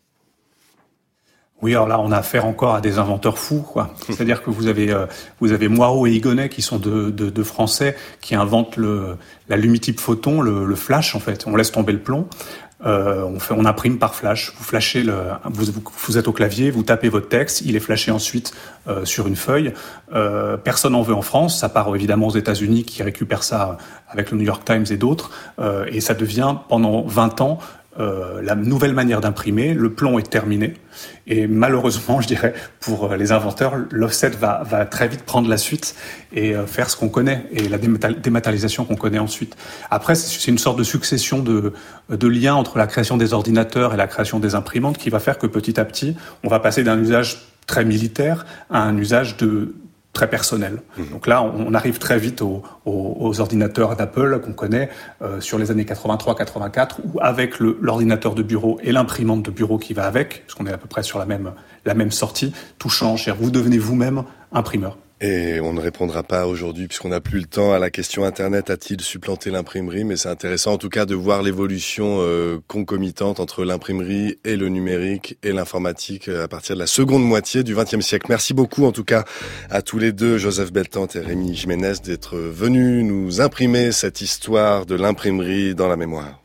Oui, alors là, on a affaire encore à des inventeurs fous, quoi. C'est-à-dire que vous avez, euh, vous avez Moirot et Higonnet, qui sont deux, deux, deux Français, qui inventent le, la lumitype photon, le, le flash, en fait. On laisse tomber le plomb. Euh, on, fait, on imprime par flash. Vous flashez le, vous, vous, vous êtes au clavier, vous tapez votre texte, il est flashé ensuite euh, sur une feuille. Euh, personne n'en veut en France. Ça part évidemment aux États-Unis, qui récupèrent ça avec le New York Times et d'autres, euh, et ça devient pendant vingt ans euh, la nouvelle manière d'imprimer. Le plomb est terminé, et malheureusement, je dirais, pour les inventeurs, l'offset va, va très vite prendre la suite et euh, faire ce qu'on connaît, et la dématérialisation qu'on connaît ensuite. Après, c'est une sorte de succession de, de liens entre la création des ordinateurs et la création des imprimantes qui va faire que petit à petit, on va passer d'un usage très militaire à un usage de très personnel. Mmh. Donc là, on arrive très vite aux, aux, aux ordinateurs d'Apple qu'on connaît euh, sur les années quatre-vingt-trois quatre-vingt-quatre, où avec le, l'ordinateur de bureau et l'imprimante de bureau qui va avec, parce qu'on est à peu près sur la même, la même sortie, tout change. C'est-à-dire, vous devenez vous-même imprimeur. Et on ne répondra pas aujourd'hui, puisqu'on n'a plus le temps, à la question Internet a-t-il supplanté l'imprimerie, mais c'est intéressant en tout cas de voir l'évolution euh, concomitante entre l'imprimerie et le numérique et l'informatique à partir de la seconde moitié du vingtième siècle. Merci beaucoup en tout cas à tous les deux, Joseph Beltende et Rémi Giménez, d'être venus nous imprimer cette histoire de l'imprimerie dans la mémoire.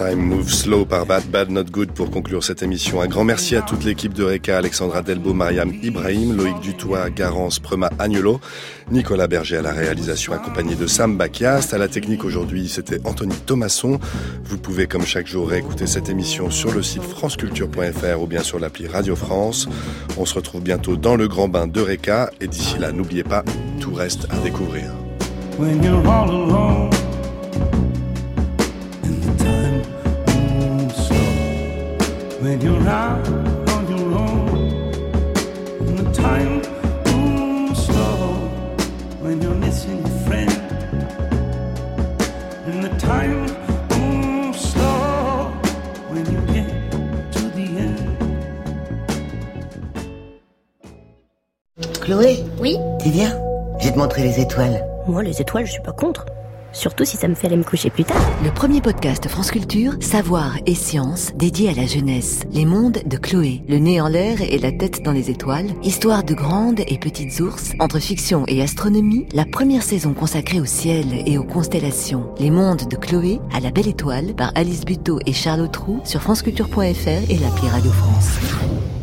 Time Move Slow par Bad Bad Not Good pour conclure cette émission. Un grand merci à toute l'équipe d'Eureka, Alexandra Delbo, Mariam Ibrahim, Loïc Dutoit, Garance Prema Agnolo, Nicolas Berger à la réalisation accompagné de Sam Bakiast. À la technique aujourd'hui, c'était Anthony Thomasson. Vous pouvez comme chaque jour réécouter cette émission sur le site franceculture point f r ou bien sur l'appli Radio France. On se retrouve bientôt dans le grand bain d'Eureka et d'ici là, n'oubliez pas, tout reste à découvrir. When you're all alone and the time moves slow, when you're out on your own and the time moves slow, when you're missing a friend and the time moves slow, when you get to the end. Chloé? Oui? Tu viens? Je vais te montrer les étoiles. Moi, les étoiles, je suis pas contre. Surtout si ça me fait aller me coucher plus tard. Le premier podcast France Culture, Savoir et Science, dédié à la jeunesse. Les mondes de Chloé, le nez en l'air et la tête dans les étoiles. Histoire de grandes et petites ours. Entre fiction et astronomie, la première saison consacrée au ciel et aux constellations. Les mondes de Chloé, à la belle étoile, par Alice Buteau et Charles Autroux, sur franceculture point f r et l'appli Radio France.